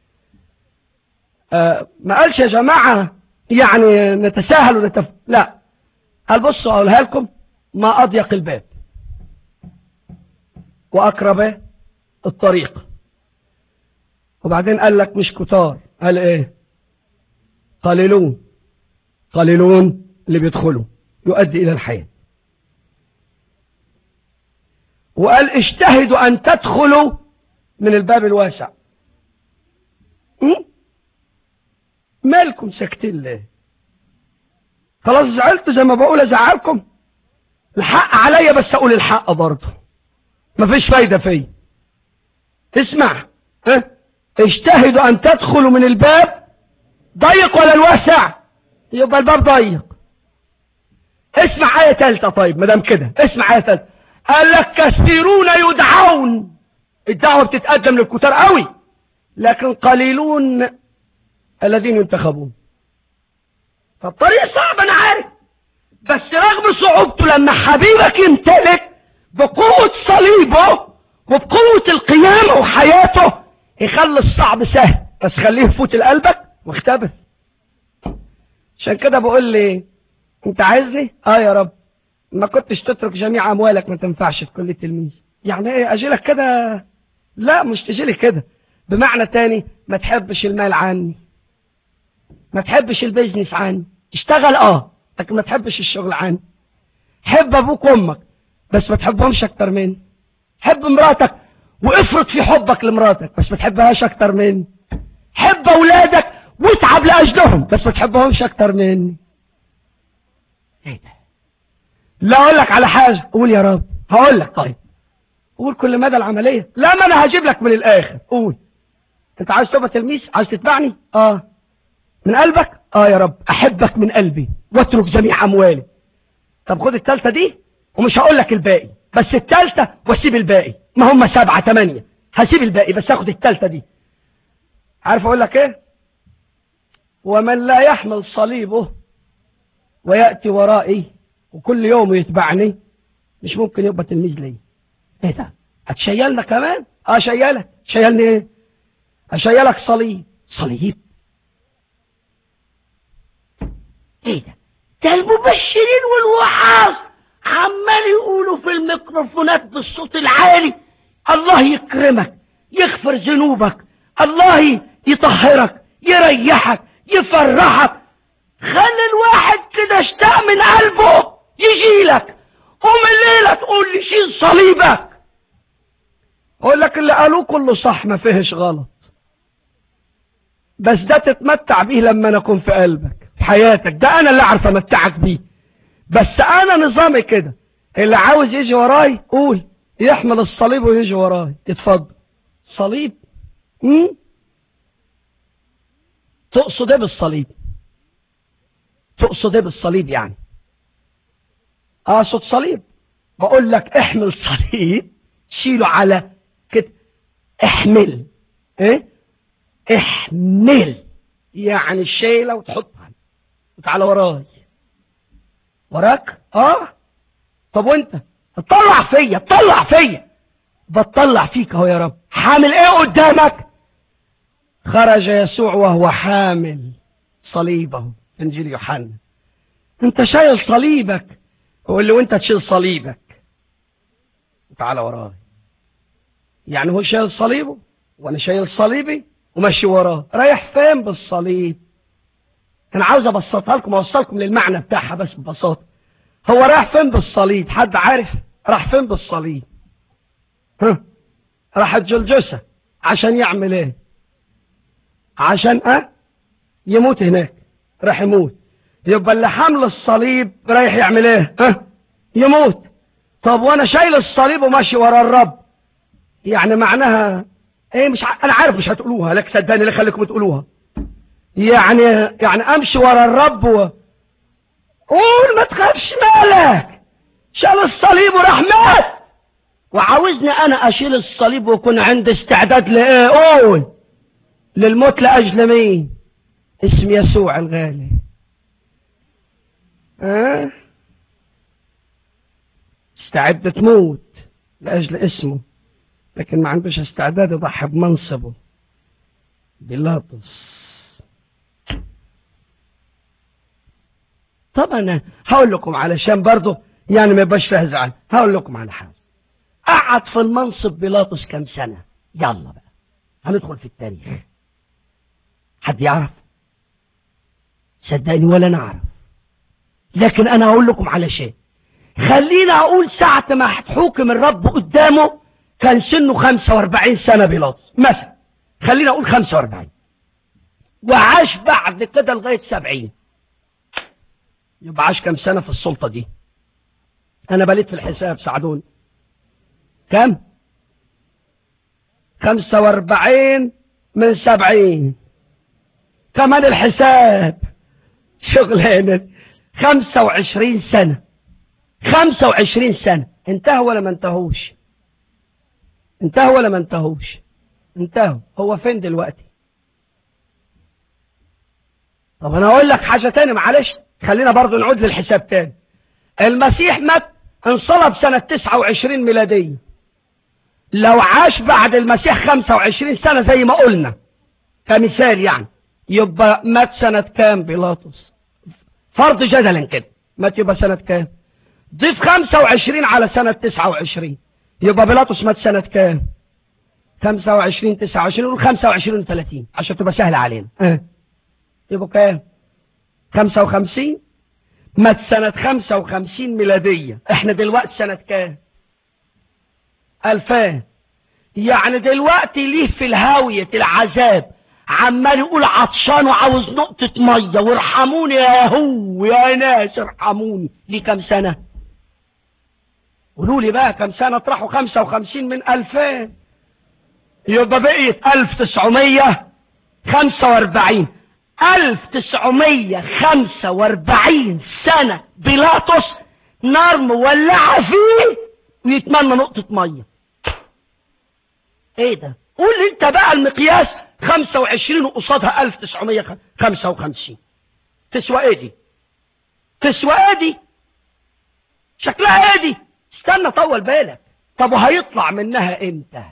ما قالش يا جماعة يعني نتساهل لا، قال بصوا اقولها لكم، ما اضيق الباب واقرب الطريق. وبعدين قال لك مش كتار، قال ايه؟ قليلون اللي بيدخلوا يؤدي الى الحياة. وقال اجتهدوا ان تدخلوا من الباب الواسع. مالكم ساكتين ليه؟ خلاص زعلت زي ما بقول ازعلكم؟ الحق عليا بس اقول الحق برضه، مفيش فايدة فيه. اسمع، اجتهدوا ان تدخلوا من الباب ضيق ولا الواسع؟ يبقى الباب ضيق. اسمع آية ثالثة. طيب مدام كده اسمع آية ثالثة. قال لك كثيرون يدعون. الدعوة بتتقدم للكتار قوي، لكن قليلون الذين ينتخبون. فالطريق صعب انا عارف، بس رغم صعوبته لما حبيبك يمتلك بقوة صليبه وبقوة القيامة وحياته يخلي الصعب سهل. بس خليه يفوت لقلبك واختبر. عشان كده بقول لي انت عايزني؟ يا رب ما كنتش تترك جميع اموالك ما تنفعش في كل تلميذ. يعني ايه اجيلك كده؟ لا مش تجيلي كده، بمعنى تاني ما تحبش المال عني، ما تحبش البيزنس عني، اشتغل لكن ما تحبش الشغل عني. حب ابوك وامك بس ما تحبهمش اكتر مني. حب مراتك وافرط في حبك لمراتك بس ما تحبهاش اكتر مني. حب اولادك واتعب لاجلهم بس ما تحبهمش اكتر مني. ايه ده؟ لا اقول لك على حاجه، قول يا رب. هقول لك طيب، قول كل مدى العمليه. لا ما انا هجيب لك من الاخر. قول انت عايز تبقى تلميذ، عايز تتبعني؟ من قلبك؟ يا رب احبك من قلبي واترك جميع اموالي. طب خد التالتة دي ومش هقول لك الباقي، بس التالتة واسيب الباقي. ما هم 7 8 هسيب الباقي بس اخد التالتة دي. عارف اقول لك ايه؟ ومن لا يحمل صليبه ويأتي ورائي وكل يوم يتبعني مش ممكن يبقى تلميذ لي. ايه ده؟ هتشيلنا كمان؟ شيلك. شيلني ايه؟ اشيلك صليب. صليب؟ ايه ده المبشرين والوعاظ عمال يقولوا في الميكروفونات بالصوت العالي الله يكرمك، يغفر ذنوبك، الله يطهرك، يريحك، يفرحك. خلي الواحد كده اشتاق من قلبه يجيلك. قوم الليلة تقول لي شيل صليبك. اقول لك اللي قالوه كله صح، ما فيهش غلط، بس ده تتمتع بيه لما انا اكون في قلبك في حياتك. ده انا اللي اعرف امتعك بيه، بس انا نظامي كده. اللي عاوز يجي وراي قول يحمل الصليب ويجي وراي. اتفضل. صليب؟ تقصد ايه بالصليب؟ تقصد ايه بالصليب يعني؟ اقصد صليب. بقول لك احمل صليب، شيله على كده. احمل ايه؟ احمل يعني الشيلة وتحطها وتعالى وراي. وراك؟ طب وانت تطلع فيا، تطلع فيا. بتطلع فيك اهو يا رب. حامل ايه قدامك؟ خرج يسوع وهو حامل صليبه. انجيل يوحنا. انت شايل صليبك. قول له وانت تشيل صليبك وتعالى وراي. يعني هو شايل صليبه وانا شايل صليبي وماشي وراه. رايح فين بالصليب؟ انا عاوز ابسطها لكم واوصلكم للمعنى بتاعها بس ببساطه. هو رايح فين بالصليب؟ حد عارف راح فين بالصليب؟ راح الجلجسة عشان يعمل ايه؟ عشان يموت هناك. راح يموت. يبقى اللي حمل الصليب رايح يعمل ايه؟ يموت. طب وانا شايل الصليب وماشي ورا الرب، يعني معناها ايه؟ مش انا عارف مش هتقولوها، لك صدقني ليه خليكم تقولوها. يعني امشي ورا الرب قول ما تخافش مالك. شال الصليب وراح مات. وعاوزني انا اشيل الصليب ويكون عندي استعداد لايه؟ قول للموت لاجل مين؟ اسم يسوع الغالي. استعد تموت لاجل اسمه، لكن ما عندوش استعداد يضحي بمنصبه. بيلاطس. طب انا هقول لكم علشان برضه يعني ما يبقاش فيها زعل. هقول لكم على حاجه. قعد في المنصب بيلاطس كام سنه؟ يلا بقى هندخل في التاريخ. حد يعرف؟ صدقني ولا نعرف، لكن انا هقول لكم على شيء. خلينا اقول ساعه ما حكم الرب قدامه كان سنه 45 سنه بيلاطس مثلا. خلينا اقول 45، وعاش بعد كده لغايه 70. يبقى عاش كم سنه في السلطه دي؟ انا بليت في الحساب، ساعدوني. كم؟ 45 من 70. كمان الحساب شغلانه. 25 سنه. 25 سنه. انتهوا ولا ما انتهوش؟ انتهوا ولا ما انتهوش؟ انتهوا. هو فين دلوقتي؟ طب انا اقول لك حاجه تاني معلش، خلينا برضو نعود للحساب تاني. المسيح مات انصلب سنه 29 ميلاديه. لو عاش بعد المسيح 25 سنه زي ما قلنا كمثال يعني، يبقى مات سنة كام بيلاطس؟ فرض جدلا كده مات يبقى سنة كام؟ ضيف 25 على سنة 29، يبقى بيلاطس مات سنة كام؟ 25 29 نقول 25 30 عشان تبقى سهلة علينا. يبقى كام؟ 55. مات سنة 55 ميلادية. احنا دلوقتي سنة كام؟ 2000. يعني دلوقتي ليه في الهاوية العذاب عمال يقول عطشان وعاوز نقطة مية وارحموني يا هو يا ناس ارحموني. ليه كم سنة؟ قولوا لي بقى كم سنة اطرحوا 55 من 2000 يبقى بقيت 1945. 1945 سنة بيلاطس نار مولعة فيه ويتمنى نقطة مية. ايه ده؟ قول لي انت بقى المقياس 25 وقصادها 1955 تسوى ايه دي؟ تسوى ايه دي؟ شكلها ايه دي؟ استنى طول بالك. طب وهيطلع منها امتى؟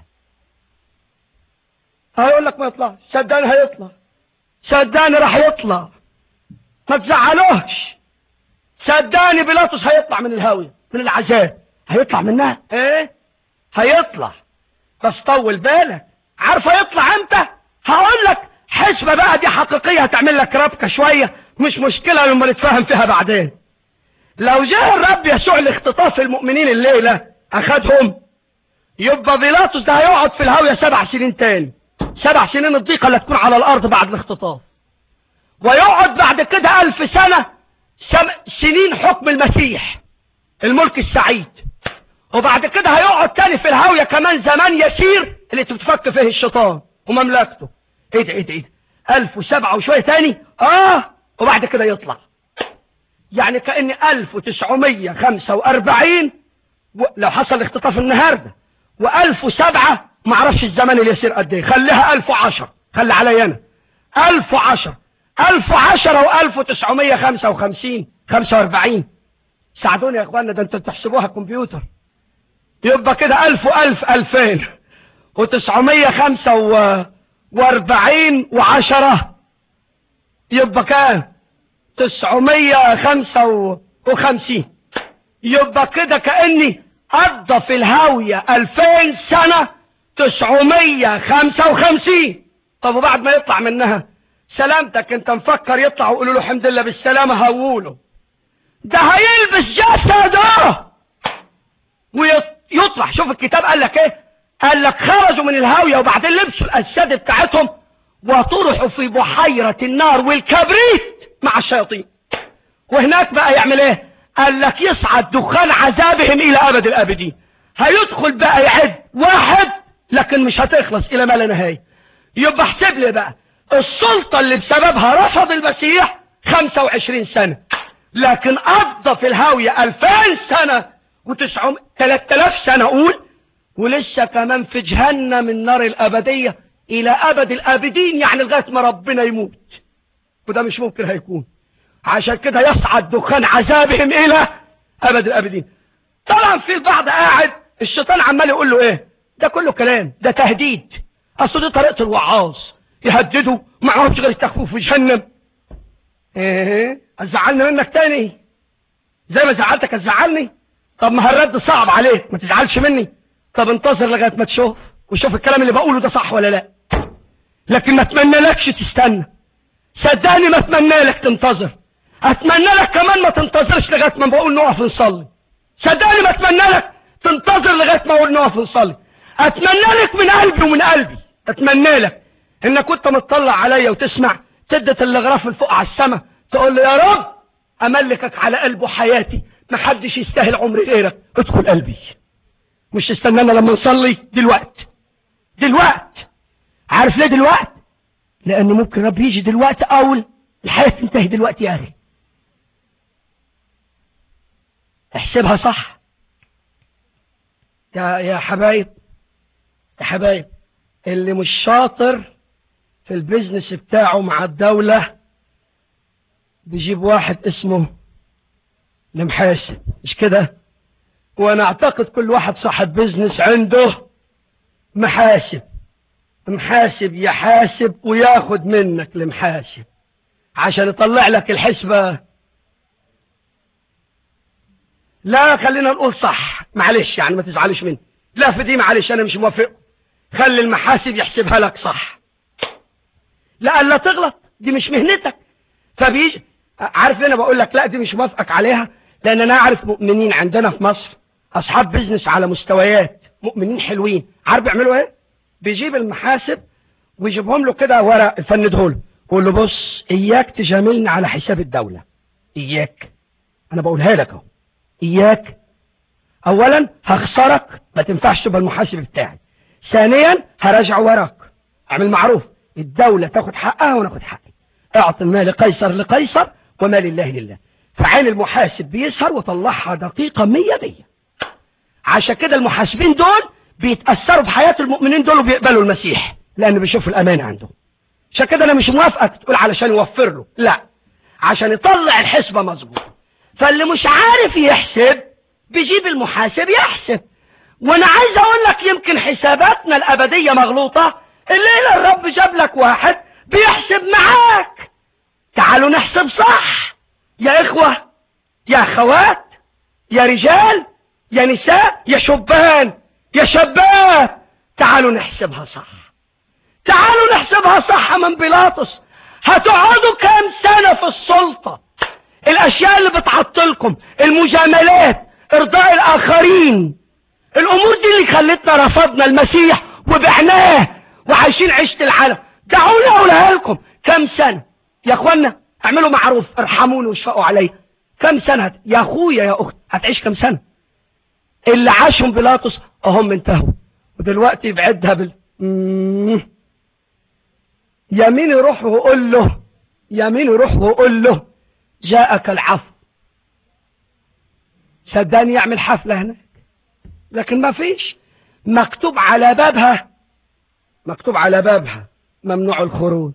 هيقول لك ما يطلعش. صدقني هيطلع، صدقني راح يطلع، ما تزعلوش. صدقني بيلاطس هيطلع من الهاوية من العذاب، هيطلع منها. ايه هيطلع، بس طول بالك. عارف هيطلع امتى؟ هقول لك حسبة بقى دي حقيقية هتعمل لك ربكة شوية، مش مشكلة لما نتفاهم فيها بعدين. لو جاء الرب يسوع لاختطاف المؤمنين الليلة اخدهم، يبقى بيلاطس ده هيقعد في الهاوية 7 سنين تاني. 7 سنين الضيقة اللي تكون على الارض بعد الاختطاف، ويقعد بعد كده 1000 سنة سنين حكم المسيح الملك السعيد، وبعد كده هيقعد تاني في الهاوية كمان زمان يسير اللي تتفك فيه الشيطان ومملكته. ايه ده ايه ده ايه ده 1007 وشوية تاني. وبعد كده يطلع. يعني كأن 1945 لو حصل اختطاف النهاردة و1007 معرفش الزمان اليسير قد ايه، خليها 1010، خلي علي انا 1010 و1955 45. ساعدوني يا اخوانا، ده انتوا تحسبوها كمبيوتر. يبقى كده 1000 و1000 2000 و945 و10 يبقى كام؟ 955. يبقى كده كأني قضى في الهاوية 2000 سنة 955. طب وبعد ما يطلع منها سلامتك انت مفكر يطلع وقولوا له الحمد لله بالسلامة هقوله؟ ده هيلبس جسده ويطلع. شوف الكتاب قال لك ايه؟ قال لك خرجوا من الهاوية وبعدين لبسوا الأجساد بتاعتهم وطرحوا في بحيرة النار والكبريت مع الشياطين. وهناك بقى يعمل ايه؟ قال لك يصعد دخان عذابهم الى ابد الابدين. هيدخل بقى يعد واحد لكن مش هتخلص الى ما لا نهايه. يبقى احسب لي بقى السلطة اللي بسببها رفض المسيح 25 سنة، لكن قضى في الهاوية 2000 سنة و900 3000 سنة قول، ولسه كمان في جهنم النار الابدية الى ابد الابدين، يعني لغاية ما ربنا يموت. وده مش ممكن هيكون. عشان كده يصعد دخان عذابهم الى ابد الابدين. طبعا في البعض قاعد الشيطان عمال يقول له ايه؟ ده كله كلام، ده تهديد. اصل دي طريقة الوعاظ، يهددوا معهمش غير التخفيف في جهنم. ايه ازعلني منك تاني زي ما زعلتك ازعلني؟ طب ما هالرد صعب عليك، ما تزعلش مني. طب انتظر لغايه ما تشوف وشوف الكلام اللي بقوله ده صح ولا لا. لكن ما اتمنى لكش تستنى، صدقني ما اتمنى لك تنتظر. اتمنى لك كمان ما تنتظرش لغايه ما بقول نقف نصلي. صدقني ما اتمنى لك تنتظر لغايه ما اقول نقف نصلي. اتمنى لك من قلبي ومن قلبي، اتمنى لك انك كنت متطلع عليا وتسمع سدة الاغراف من فوق على السماء تقول لي يا رب املكك على قلبه حياتي، محدش يستاهل عمري غيرك، ادخل قلبي. مش تستنانا لما نصلي دلوقت. عارف ليه دلوقت؟ لان ممكن رب يجي دلوقتي اول الحياة تنتهي دلوقتي. يا اخي احسبها صح يا حبايب، يا حبايب. اللي مش شاطر في البيزنس بتاعه مع الدولة بيجيب واحد اسمه المحاسب، مش كده؟ وانا اعتقد كل واحد صاحب بيزنس عنده محاسب. محاسب يحاسب وياخد منك المحاسب عشان يطلع لك الحسبة. لا خلينا نقول صح، معلش يعني ما تزعلش مني، لا في دي معلش انا مش موافق. خلي المحاسب يحسبها لك صح، لا تغلط، دي مش مهنتك. فبيجي عارف ليه انا بقول لك لا دي مش موافقك عليها؟ لان انا اعرف مؤمنين عندنا في مصر اصحاب بيزنس على مستويات، مؤمنين حلوين، عارف بيعملوا ايه؟ بيجيب المحاسب ويجيبهم له كده ورق يفنده له، يقول له بص اياك تجاملني على حساب الدولة، اياك، انا بقولها لك اهو، اياك. اولا هخسرك، ما تنفعش تبقى المحاسب بتاعي. ثانيا هراجع وراك، اعمل معروف، الدولة تاخد حقها وانا اخد حقي، اعطي المال لقيصر لقيصر وما لله لله. فعين المحاسب بيسهر وطلعها دقيقة 100%. عشان كده المحاسبين دول بيتأثروا بحياة المؤمنين دول وبيقبلوا المسيح، لأنه بيشوفوا الأمانة عندهم. عشان كده أنا مش موافقك تقول علشان يوفر له، لا، عشان يطلع الحسبة مظبوط. فاللي مش عارف يحسب بيجيب المحاسب يحسب. وانا عايز اقول لك يمكن حساباتنا الابدية مغلوطة. الليلة الرب جاب لك واحد بيحسب معاك. تعالوا نحسب صح يا اخوة، يا اخوات، يا رجال، يا نساء، يا شبان، يا شابات، تعالوا نحسبها صح، تعالوا نحسبها صح. من بيلاطس هتقعدوا كام سنة في السلطة؟ الاشياء اللي بتعطلكم، المجاملات، ارضاء الاخرين، الامور دي اللي خلتنا رفضنا المسيح وبعناه وعايشين عيشة العالم. دعوني اقولها لكم، كم سنة يا اخوانا؟ اعملوا معروف، ارحموني واشفقوا علي. كم سنة يا اخويا يا اخت هتعيش كم سنة؟ اللي عاشهم بيلاطس اهم انتهوا، ودلوقتي يبعدها يمين يروح ويقول له، يمين يروح ويقول له جاءك العفو. صدقني يعمل حفلة هناك، لكن ما فيش، مكتوب على بابها، مكتوب على بابها ممنوع الخروج.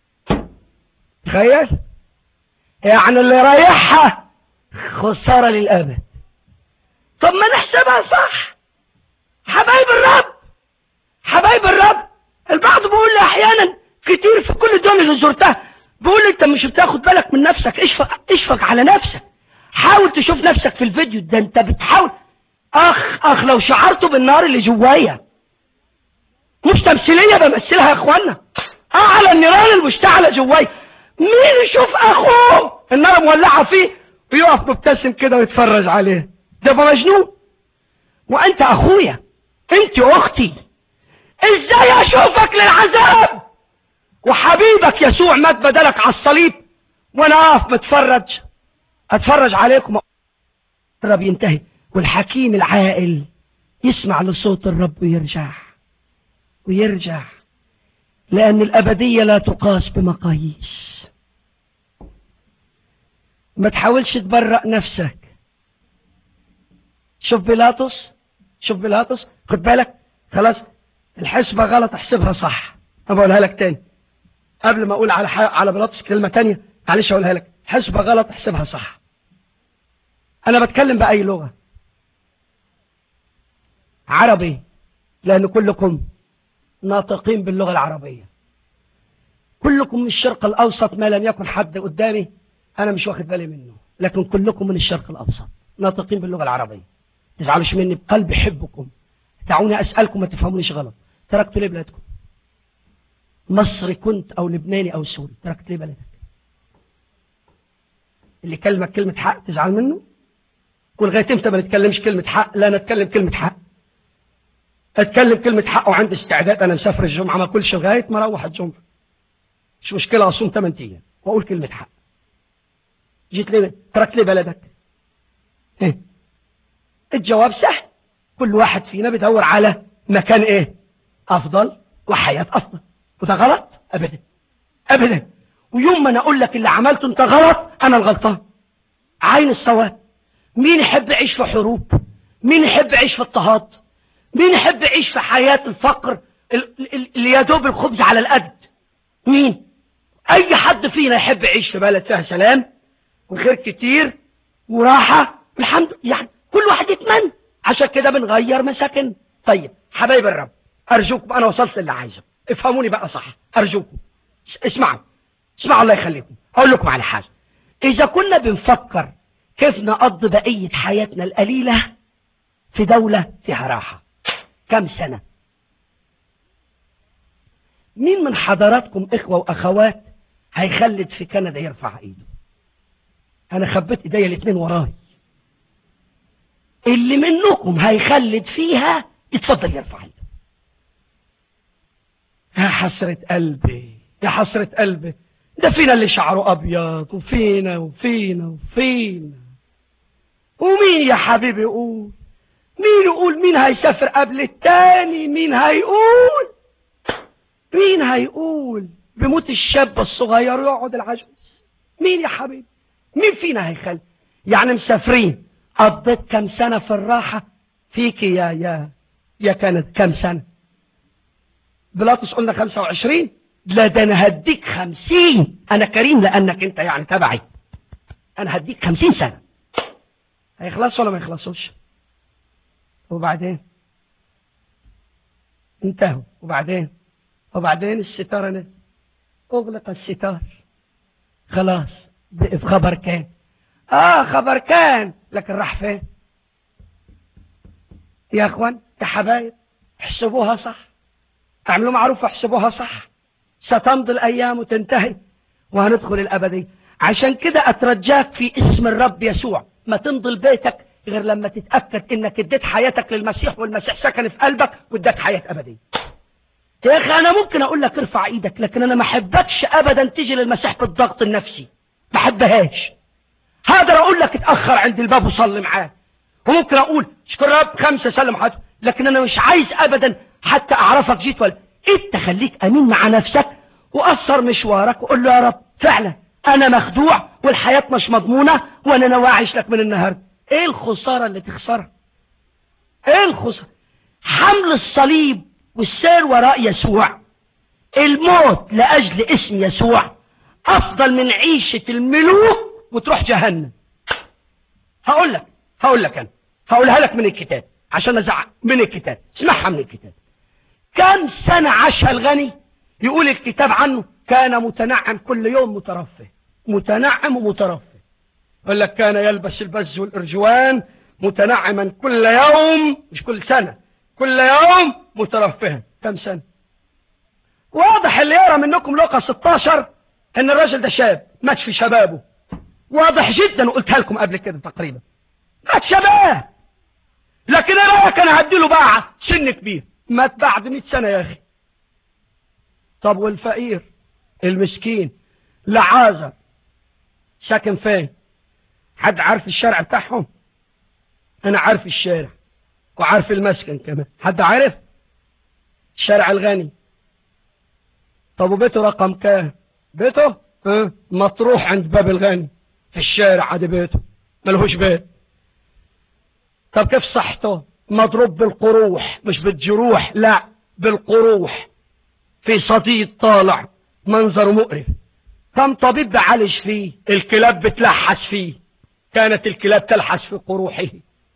تخيل يعني اللي رايحها خسارة للأبد. طب ما نحسبها صح حبايب الرب، حبايب الرب. البعض بيقول لي احيانا كتير في كل الدول اللي زرتها، بيقول لي انت مش بتاخد بالك من نفسك، اشفق على نفسك، حاول تشوف نفسك في الفيديو ده، انت بتحاول. اخ لو شعرتوا بالنار اللي جوايا، مش تمثيليه بمثلها يا اخوانا، على النيران المشتعله جوايا. مين يشوف اخوه النار مولعه فيه ويقف مبتسم كده ويتفرج عليه؟ ده مجنون. وانت اخويا، انت اختي، ازاي اشوفك للعذاب وحبيبك يسوع مات بدلك على الصليب وانا اقف اتفرج عليكم؟ الرب ينتهي والحكيم العاقل يسمع لصوت الرب ويرجع، لأن الأبدية لا تقاس بمقاييس. ما تحاولش تبرأ نفسك. شوف بيلاطس، خد بالك، خلاص الحسبة غلط احسبها صح. أنا بقولها لك تاني قبل ما أقول على بيلاطس كلمة تانية، معلش أقولها لك، حسبة غلط احسبها صح. أنا بتكلم بأي لغة، عربي، لأن كلكم ناطقين باللغة العربية، كلكم من الشرق الأوسط، ما لم يكن حد قدامي أنا مش واخد بالي منه، لكن كلكم من الشرق الأوسط ناطقين باللغة العربية. تزعلوش مني، بقلب حبكم. دعوني أسألكم ما تفهمونيش غلط، تركتوا ليه بلادكم؟ مصري كنت أو لبناني أو سوري، تركت ليه بلدك؟ اللي كلمك كلمة حق تزعل منه؟ ولغاية امتى ما نتكلمش كلمة حق؟ لا نتكلم كلمة حق، اتكلم كلمة حق، وعندي استعداد انا مسافر الجمعة ما اكلش لغاية ما اروح الجمعة، مش مشكلة اصوم 8 ايام واقول كلمة حق. جيت ليه تركت ليه بلدك؟ ايه الجواب سهل، كل واحد فينا بيدور على مكان ايه افضل وحياة افضل، وده غلط ابدا ابدا. ويوم ما انا اقول لك اللي عملته انت غلط انا الغلطان. عين الصواب. مين يحب يعيش في حروب؟ مين يحب يعيش في اضطهاد؟ مين يحب يعيش في حياة الفقر اللي يدوب الخبز على القد؟ مين؟ اي حد فينا يحب يعيش في بلد فيها سلام وخير كتير وراحة الحمد لله، يعني كل واحد يتمنى. عشان كده بنغير مساكن. طيب حبايب الرب ارجوكم، انا وصلت اللي عايزه، افهموني بقى صح ارجوكم. اسمعوا الله يخليكم. اقول لكم على حاجة. اذا كنا بنفكر كيف نقضي بقية حياتنا القليلة في دولة فيها راحة، كم سنة؟ مين من حضراتكم اخوة واخوات هيخلد في كندا يرفع ايده؟ انا خبيت ايديا الاثنين وراي. اللي منكم هيخلد فيها يتفضل يرفع ايده. يا حسرة قلبي يا حسرة قلبي، ده فينا اللي شعره ابيض وفينا وفينا وفينا. ومين يا حبيبي يقول؟ مين يقول؟ مين هيسافر قبل التاني؟ مين هيقول بموت الشاب الصغير ويقعد العجوز؟ مين يا حبيبي؟ مين فينا هيخلي؟ يعني مسافرين قضيت كم سنة في الراحة فيك يا كانت كم سنة؟ بلاطس قلنا 25. لا ده انا هديك 50. انا كريم لانك انت يعني تبعي. انا هديك 50 سنة. هيخلصوا ولا ما يخلصوش؟ وبعدين انتهوا. وبعدين الستار انا اغلق الستار خلاص. بقى في خبر كان خبر كان، لكن راح فين يا اخوان يا حبايب؟ احسبوها صح، اعملوا معروف، احسبوها صح. ستمضي الايام وتنتهي وهندخل الابدية. عشان كده اترجاك في اسم الرب يسوع ما تمضي لبيتك غير لما تتأكد انك اديت حياتك للمسيح والمسيح سكن في قلبك واداك حياة ابدية. يا اخي انا ممكن اقول لك ارفع ايدك، لكن انا ما احبكش ابدا تيجي للمسيح بالضغط النفسي، ما احبهاش. هقدر اقول لك اتاخر عند الباب وصلي معاه، وممكن اقول اشكر رب 5 سلم حاجه، لكن انا مش عايز ابدا حتى اعرفك جيت ولا. انت خليك امين مع نفسك وقصر مشوارك وقول له يا رب فعلا انا مخدوع والحياه مش مضمونه وانا ناوي اعيش لك من النهارده. ايه الخساره اللي تخسرها؟ ايه الخساره؟ حمل الصليب والسير وراء يسوع، الموت لاجل اسم يسوع افضل من عيشه الملوك وتروح جهنم. هقول لك انا هقولها لك من الكتاب عشان ازعق من الكتاب. اسمعها من الكتاب. كم سنة عاشها الغني؟ يقول الكتاب عنه كان متنعم كل يوم مترفه. متنعم ومترفه. يقول لك كان يلبس البز والارجوان متنعما كل يوم، مش كل سنة، كل يوم مترفها. كم سنة؟ واضح اللي يرى منكم لوقا 16 ان الراجل ده شاب مات في شبابه. واضح جدا وقلتها لكم قبل كده تقريبا، مات شباب. لكن ايه رايك انا هديله بقى سن كبير مات بعد 100 سنة يا اخي. طب والفقير المسكين لعازر ساكن فين؟ حد عارف الشارع بتاعهم؟ انا عارف الشارع وعارف المسكن كمان. حد عارف؟ الشارع الغني. طب وبيته رقم كام؟ بيته مطروح عند باب الغني في الشارع. عادي بيته ملهوش بيت. طب كيف صحته؟ مضروب بالقروح، مش بالجروح، لا بالقروح، في صديد طالع منظر مقرف. كم طبيب بعالج فيه؟ الكلاب بتلحس فيه. كانت الكلاب تلحس في قروحه.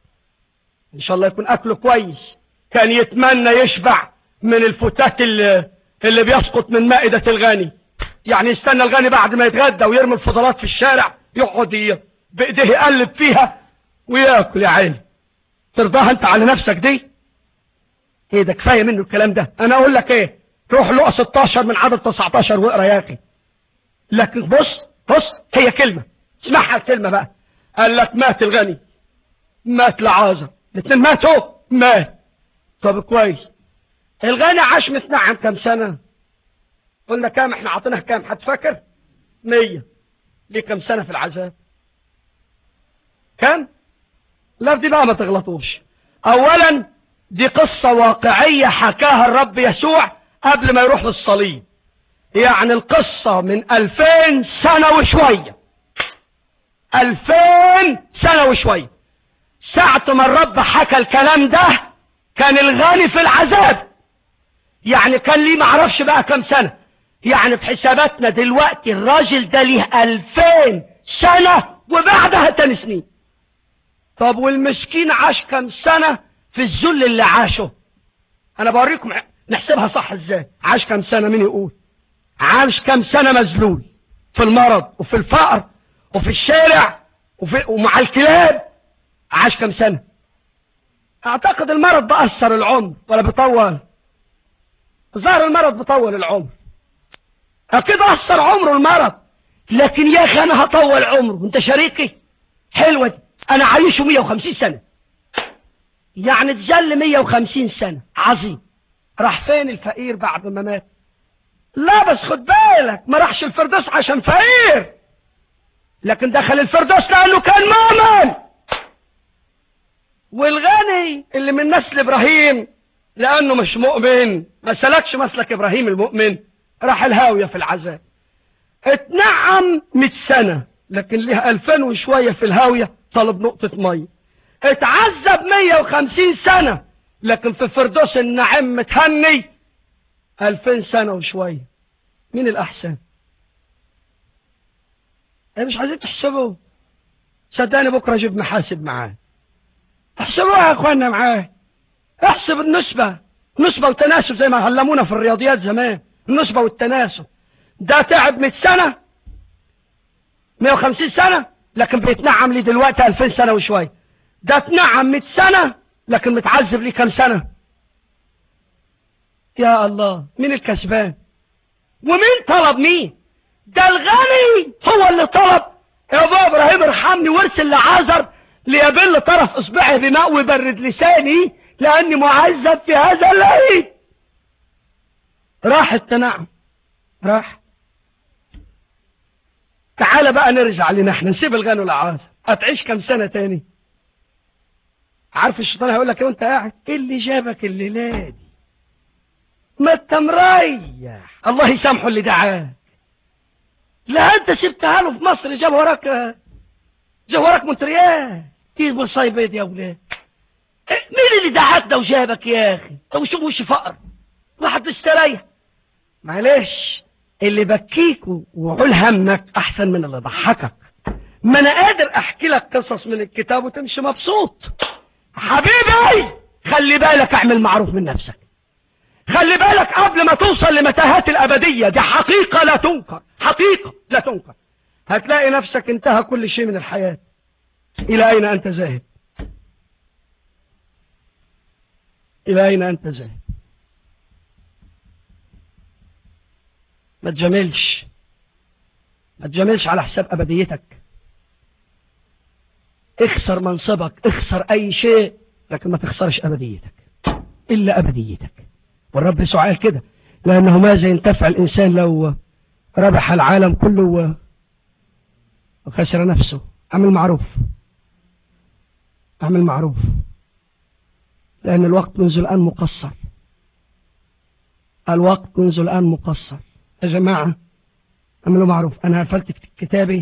ان شاء الله يكون اكله كويس. كان يتمنى يشبع من الفتات اللي بيسقط من مائدة الغني. يعني يستنى الغني بعد ما يتغدى ويرمي الفضلات في الشارع يقعد بايديه يقلب فيها وياكل. يا عيني ترضاها انت على نفسك دي؟ ايه ده؟ كفايه منه الكلام ده. انا اقول لك ايه، روح لقى 16 من عدد 19 واقرا يا اخي. لكن بص هي كلمه، اسمعها الكلمه بقى. قال لك مات الغني، مات لعازر، الاثنين ماتوا. مات. طب كويس. الغني عاش متنعم كم سنه؟ قلنا كام؟ احنا عطيناه كام؟ حد فاكر؟ 100. ليه كم سنه في العذاب؟ كم؟ لا دي بقى ما تغلطوش. اولا دي قصة واقعية حكاها الرب يسوع قبل ما يروح للصليب. يعني القصة من 2000 سنة وشوية. 2000 سنة وشوية. ساعة ما الرب حكى الكلام ده كان الغني في العذاب. يعني كان ليه معرفش بقى كم سنة. يعني بحساباتنا دلوقتي الراجل ده ليه 2000 سنة وبعدها 8 سنين. طب والمسكين عاش كم سنة في الذل اللي عاشه؟ انا بوريكم نحسبها صح ازاي؟ عاش كم سنة؟ مين يقول؟ عاش كم سنة مذلول في المرض وفي الفقر وفي الشارع ومع الكلاب؟ عاش كم سنة؟ اعتقد المرض بأثر العمر ولا بيطول؟ ظهر المرض بيطول العمر، اكيد اثر عمره المرض. لكن يا اخي انا هطول عمره، انت شريكي؟ حلوة دي، انا عايشه 150 سنة، يعني تجل 150 سنة. عظيم. راح فين الفقير بعد ما مات؟ لا بس خد بالك، ما راحش الفردوس عشان فقير، لكن دخل الفردوس لانه كان مؤمن. والغني اللي من نسل ابراهيم لانه مش مؤمن، ما سلكش مسلك ابراهيم المؤمن، راح الهاوية في العذاب. اتنعم 100 سنة، لكن ليه 2000 وشوية في الهاوية، طلب نقطة مية. اتعذب 150 سنة، لكن في فردوس النعيم متهني 2000 سنة وشوية. مين الأحسن؟ مش عايزين تحسبوا؟ صدقني بكرة اجيب محاسب معاه. احسبوها يا اخوانا معاه، احسب النسبة، نسبة وتناسب زي ما علمونا في الرياضيات زمان، النسبة والتناسب. ده تعب 100 سنة 150 سنة، لكن بيتنعم لي دلوقتي 2000 سنة وشوية. ده اتنعم 100 سنة لكن متعذب لي كم سنة؟ يا الله، مين الكسبان؟ ومين طلب مين؟ ده الغني هو اللي طلب يا ابو ابراهيم ارحمني وارسل لعازر ليبل طرف اصبعه بماء ويبرد لساني لاني معذب في هذا الليل. راح التنعم، راح. تعال بقى نرجع لنا احنا، نسيب الغني والعازر. هتعيش كم سنة تاني؟ عارف الشيطان هيقول لك ايه وانت قاعد؟ ايه اللي جابك الليلة دي؟ ما انت مريح، الله يسامحه اللي دعاك. لا انت سبتها له في مصر، جاب وراك مونتريال. ايه مصايب يا اولاد؟ مين اللي دعاك ده وجابك يا اخي؟ طب وش فقر واحد استريح. معلش، اللي بكيك وعول همك احسن من اللي ضحكك. ما انا قادر احكي لك قصص من الكتاب وتمشي مبسوط. حبيبي خلي بالك، اعمل معروف من نفسك، خلي بالك قبل ما توصل لمتاهات الابدية دي. حقيقة لا تنكر، حقيقة لا تنكر. هتلاقي نفسك انتهى كل شيء من الحياة. الى اين انت ذاهب؟ الى اين انت ذاهب؟ ما تجاملش، ما تجاملش على حساب ابديتك. اخسر منصبك، اخسر اي شيء، لكن ما تخسرش ابديتك الا ابديتك. والرب سؤال كده، لانه ماذا ينتفع الانسان لو ربح العالم كله وخسر نفسه؟ اعمل معروف، اعمل معروف، لان الوقت منذ الان مقصر، الوقت منذ الان مقصر. يا جماعة اعملوا معروف. انا قفلت كتابي،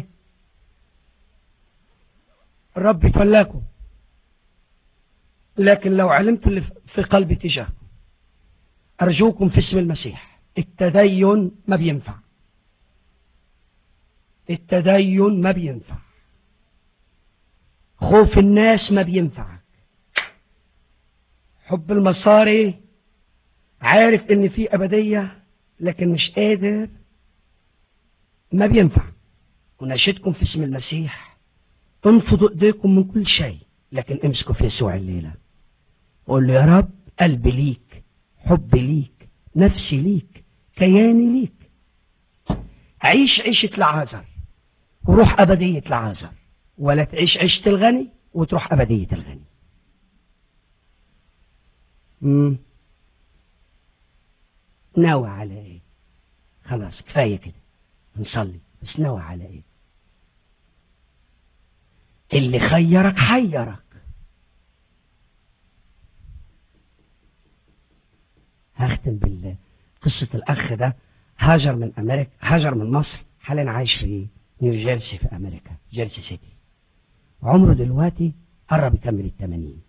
الرب يفلاكم، لكن لو علمت اللي في قلبي تجاهكم ارجوكم في اسم المسيح، التدين ما بينفع، التدين ما بينفع، خوف الناس ما بينفعك، حب المصاري، عارف ان في ابدية لكن مش قادر، ما بينفع. وناشدكم في اسم المسيح، انفضوا ايديكم من كل شيء، لكن امسكوا في يسوع الليلة. قول له يا رب قلبي ليك، حبي ليك، نفسي ليك، كياني ليك. عيش عيشة العازر وروح أبدية العازر، ولا تعيش عيشة الغني وتروح أبدية الغني. ناوي على ايه؟ خلاص كفاية كده، نصلي بس. ناوي على ايه؟ اللي خيرك حيرك. هختم قصة الأخ ده، هاجر من أمريكا، هاجر من مصر، حاليا عايش في نيوجيرسي في أمريكا، جيرسي سيتي. عمره دلوقتي قرب يكمل 80.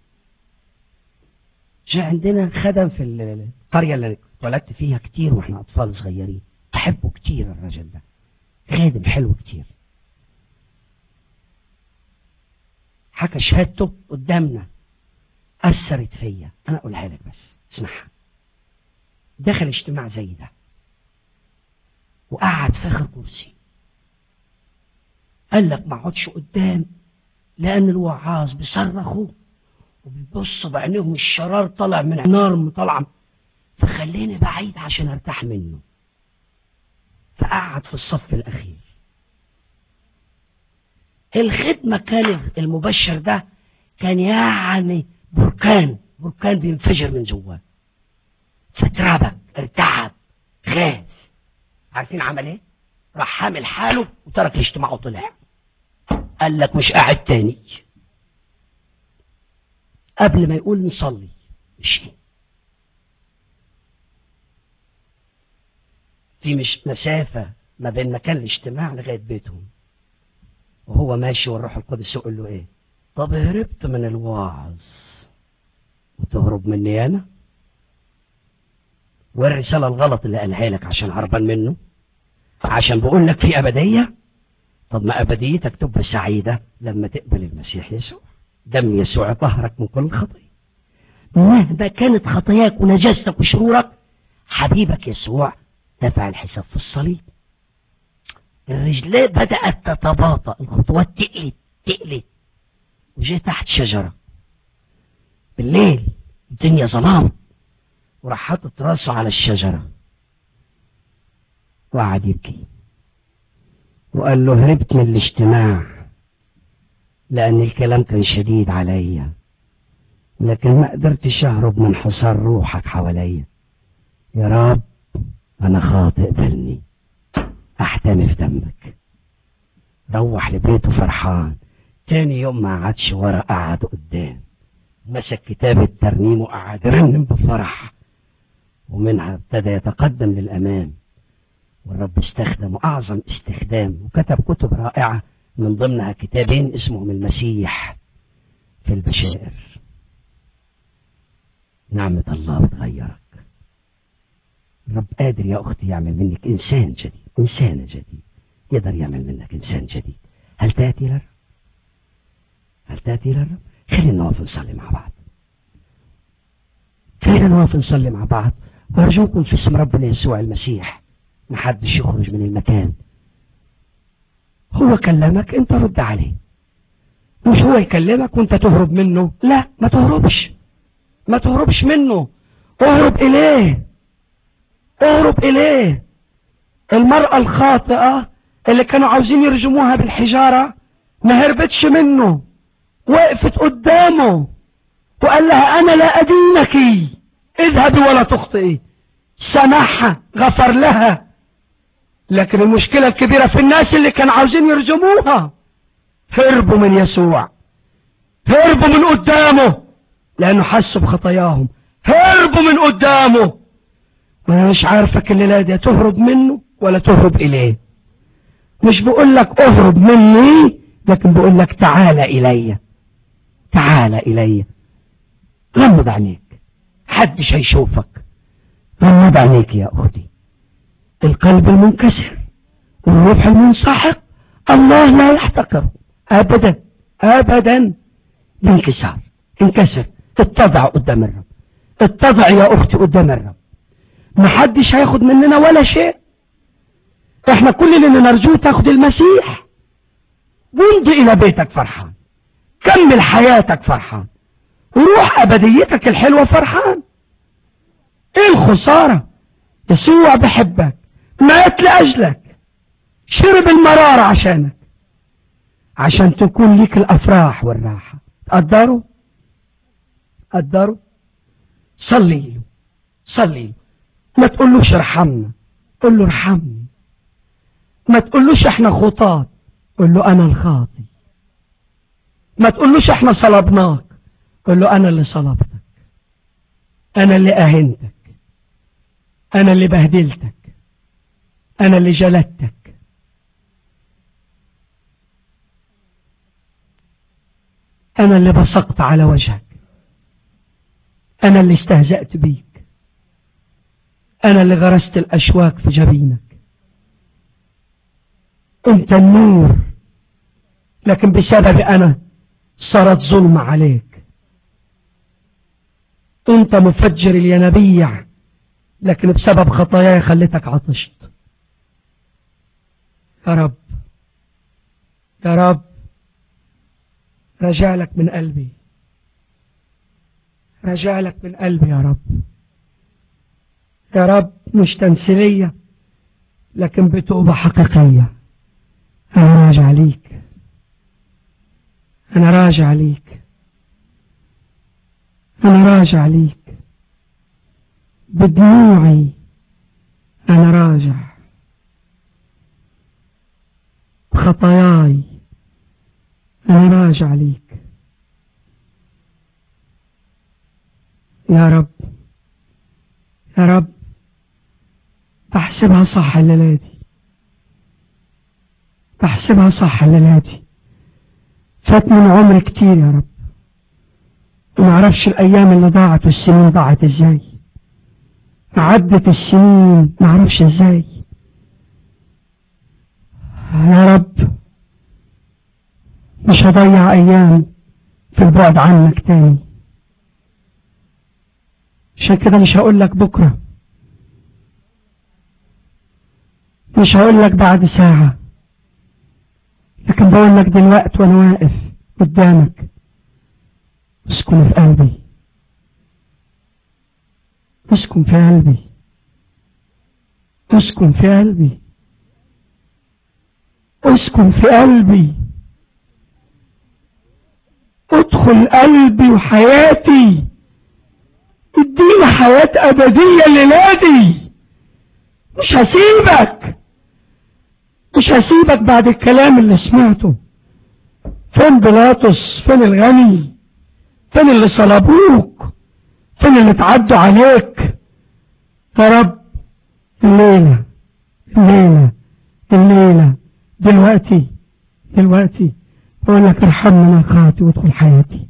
جاء عندنا خدم في القرية اللي اتولدت فيها كتير واحنا أطفال صغيرين. أحبه كتير الرجل ده، خادم حلو كتير. حكى شهادته قدامنا، أثرت فيا. أنا أقولها لك بس اسمعها. دخل اجتماع زي ده وقعد في اخر كرسي. قال لك ما اقعدش قدام لان الوعاظ بيصرخوا وبيبصوا بعينيهم الشرار طالع من النار طالعه، فخليني بعيد عشان ارتاح منه. فقعد في الصف الاخير. الخدمه كانت المبشر ده كان يعني بركان بينفجر من جواه، فتربك ارتعب خاف. عارفين عمل ايه؟ راح حامل حاله وترك الاجتماع وطلع. قال لك مش قاعد تاني. قبل ما يقول نصلي مشي. في مش مسافة ما بين مكان الاجتماع لغاية بيتهم، وهو ماشي والروح القدس يقول له ايه؟ طب هربت من الوعظ وتهرب مني انا؟ والرسالة الغلط اللي قالها لك عشان هربان منه، عشان بقول لك في أبدية. طب ما أبديتك تبقى سعيدة لما تقبل المسيح يسوع. دم يسوع طهرك من كل خطية، مهما كانت خطاياك ونجاستك وشرورك. حبيبك يسوع دفع الحساب في الصليب. الرجلات بدأت تتباطأ، الخطوات تقلت وجاء تحت شجرة بالليل، الدنيا ظلام، وراح حاطط راسه على الشجرة وقعد يبكي وقال له هربت من الاجتماع لأن الكلام كان شديد عليا، لكن ما قدرتش أهرب من حصار روحك حواليا. يا رب أنا خاطئ، قبلني، أحتمي في ذنبك. روح لبيته فرحان. تاني يوم ما قعدش ورا، قعد قدام، مسك كتاب الترنيم وقعد يرنم بفرح، ومنها ابتدى يتقدم للأمام. والرب استخدمه أعظم استخدام، وكتب كتب رائعة، من ضمنها كتابين اسمهم المسيح في البشائر. نعمة الله بتغيرك. الرب قادر يا أختي يعمل منك إنسان جديد، إنسانة جديد. يقدر يعمل منك إنسان جديد. هل تأتي للرب؟ هل تأتي للرب؟ خلينا نقف نصلي مع بعض. خلينا نقف نصلي مع بعض. وأرجوكم في اسم ربنا يسوع المسيح محدش يخرج من المكان. هو كلمك انت رد عليه، مش هو يكلمك وانت تهرب منه. لا، ما تهربش منه، اهرب اليه. المرأة الخاطئة اللي كانوا عاوزين يرجموها بالحجارة ما هربتش منه، وقفت قدامه وقال لها انا لا ادينك، اذهبي ولا تخطئي. سمحها، غفر لها. لكن المشكلة الكبيرة في الناس اللي كانوا عاوزين يرجموها، هربوا من يسوع، هربوا من قدامه لأنه حسوا بخطاياهم، هربوا من قدامه. وانا مش عارفك الليلة دي تهرب منه ولا تهرب إليه. مش بقول لك اهرب مني، لكن بقول لك تعال إلي. غمض عينيك، حدش هيشوفك. غمض عينيك يا أختي. القلب المنكسر والروح المنسحق الله لا يحتقره أبدا. انكسر، اتضع قدام الرب. اتضع يا أختي قدام الرب. محدش هياخد مننا ولا شيء. احنا كل اللي نرجوه تاخد المسيح وامضي إلى بيتك فرحان، كمل حياتك فرحان، وروح أبديتك الحلوة فرحان. ايه الخسارة؟ يسوع بحبك، مات لأجلك، شرب المرارة عشانك، عشان تكون ليك الأفراح والراحة. قدروا. صلي له. ما تقولوش ارحمنا، قل له ارحمني. ما تقولوش احنا خطاة، قل له انا الخاطي. ما تقولوش احنا صلبناك، قل له انا اللي صلبتك، انا اللي اهنتك، انا اللي بهدلتك، انا اللي جلدتك. انا اللي بصقت على وجهك، انا اللي استهزأت بيك، انا اللي غرست الاشواك في جبينك. انت النور، لكن بسبب انا صارت ظلمة عليك. انت مفجر الينابيع، لكن بسبب خطاياي خليتك عطشت. يا رب يا رب رجع لك من قلبي، رجع لك من قلبي يا رب. يا رب مش تمثيلية لكن بتوبة حقيقية. أنا راجع ليك، أنا راجع ليك، أنا راجع ليك بدموعي. أنا راجع بخطاياي، أنا راجع ليك يا رب. يا رب بحسبها صح الليلة دي، بحسبها صح الليلة دي. فات من عمر كتير يا رب، وما اعرفش الايام اللي ضاعت والسنين ضاعت ازاي، عدت السنين ما اعرفش ازاي. يا رب مش هضيع ايام في البعد عنك تاني. عشان كده مش هقول لك بكرة، مش هقول لك بعد ساعة، لكن بقول لك دلوقتي وانا واقف قدامك. اسكن في قلبي، اسكن في قلبي، اسكن في قلبي، اسكن في قلبي، ادخل قلبي وحياتي، اديني حياة ابدية الليلة دي. مش هسيبك، مش هسيبك بعد الكلام اللي سمعته. فين بيلاطس؟ فين الغني؟ فين اللي صلبوك؟ فين اللي اتعدوا عليك؟ يا رب الليلة الليلة الليلة دلوقتي بقول لك ارحمني انا خاطئ وادخل حياتي.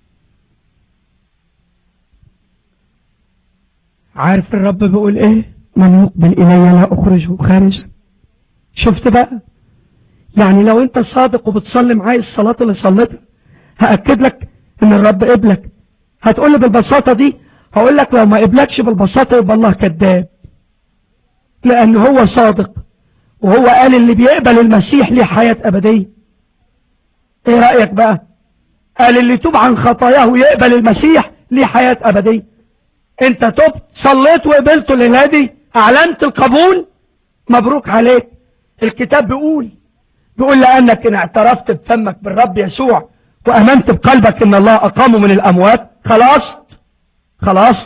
عارف الرب بيقول ايه؟ من يقبل الي لا اخرجه خارجا. شفت بقى؟ يعني لو انت صادق وبتصلي معايا الصلاة اللي صليتها هأكد لك ان الرب قبلك. هتقول لي بالبساطة دي، هقول لك لو ما قبلكش بالبساطة يبقى الله كذاب، لان هو صادق وهو قال اللي بيقبل المسيح ليه حياة ابدية. ايه رأيك بقى؟ قال اللي يتوب عن خطاياه ويقبل المسيح ليه حياة ابدية. انت تبت، صليت وقبلته الليلة دي، اعلنت القبول، مبروك عليك. الكتاب بيقول لأنك إن اعترفت بفمك بالرب يسوع وأمنت بقلبك إن الله أقامه من الأموات خلاص.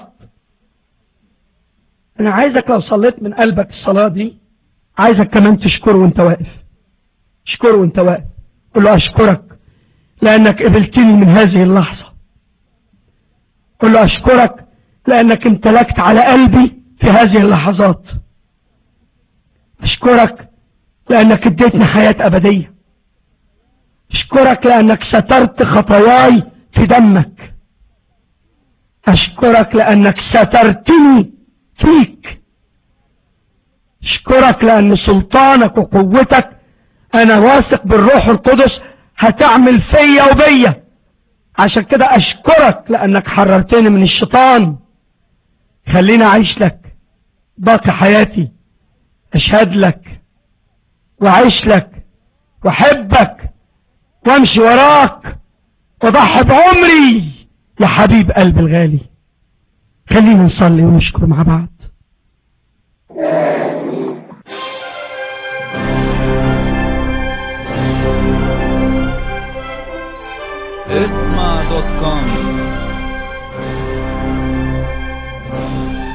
أنا عايزك لو صليت من قلبك الصلاة دي، عايزك كمان تشكره وانت واقف. اشكره وانت واقف، قل له أشكرك لأنك قبلتني من هذه اللحظة. قل له أشكرك لأنك امتلكت على قلبي في هذه اللحظات. أشكرك لأنك اديتني حياة أبدية. أشكرك لأنك سترت خطاياي في دمك. أشكرك لأنك سترتني فيك. أشكرك لأن سلطانك وقوتك أنا واثق بالروح القدس هتعمل فيا وبيا. عشان كده أشكرك لأنك حررتني من الشيطان. خليني أعيش لك باقي حياتي، أشهد لك وأعيش لك وأحبك وأمشي وراك وأضحي بعمري يا حبيب قلبي الغالي. خلينا نصلي ونشكر مع بعض. اسمع.com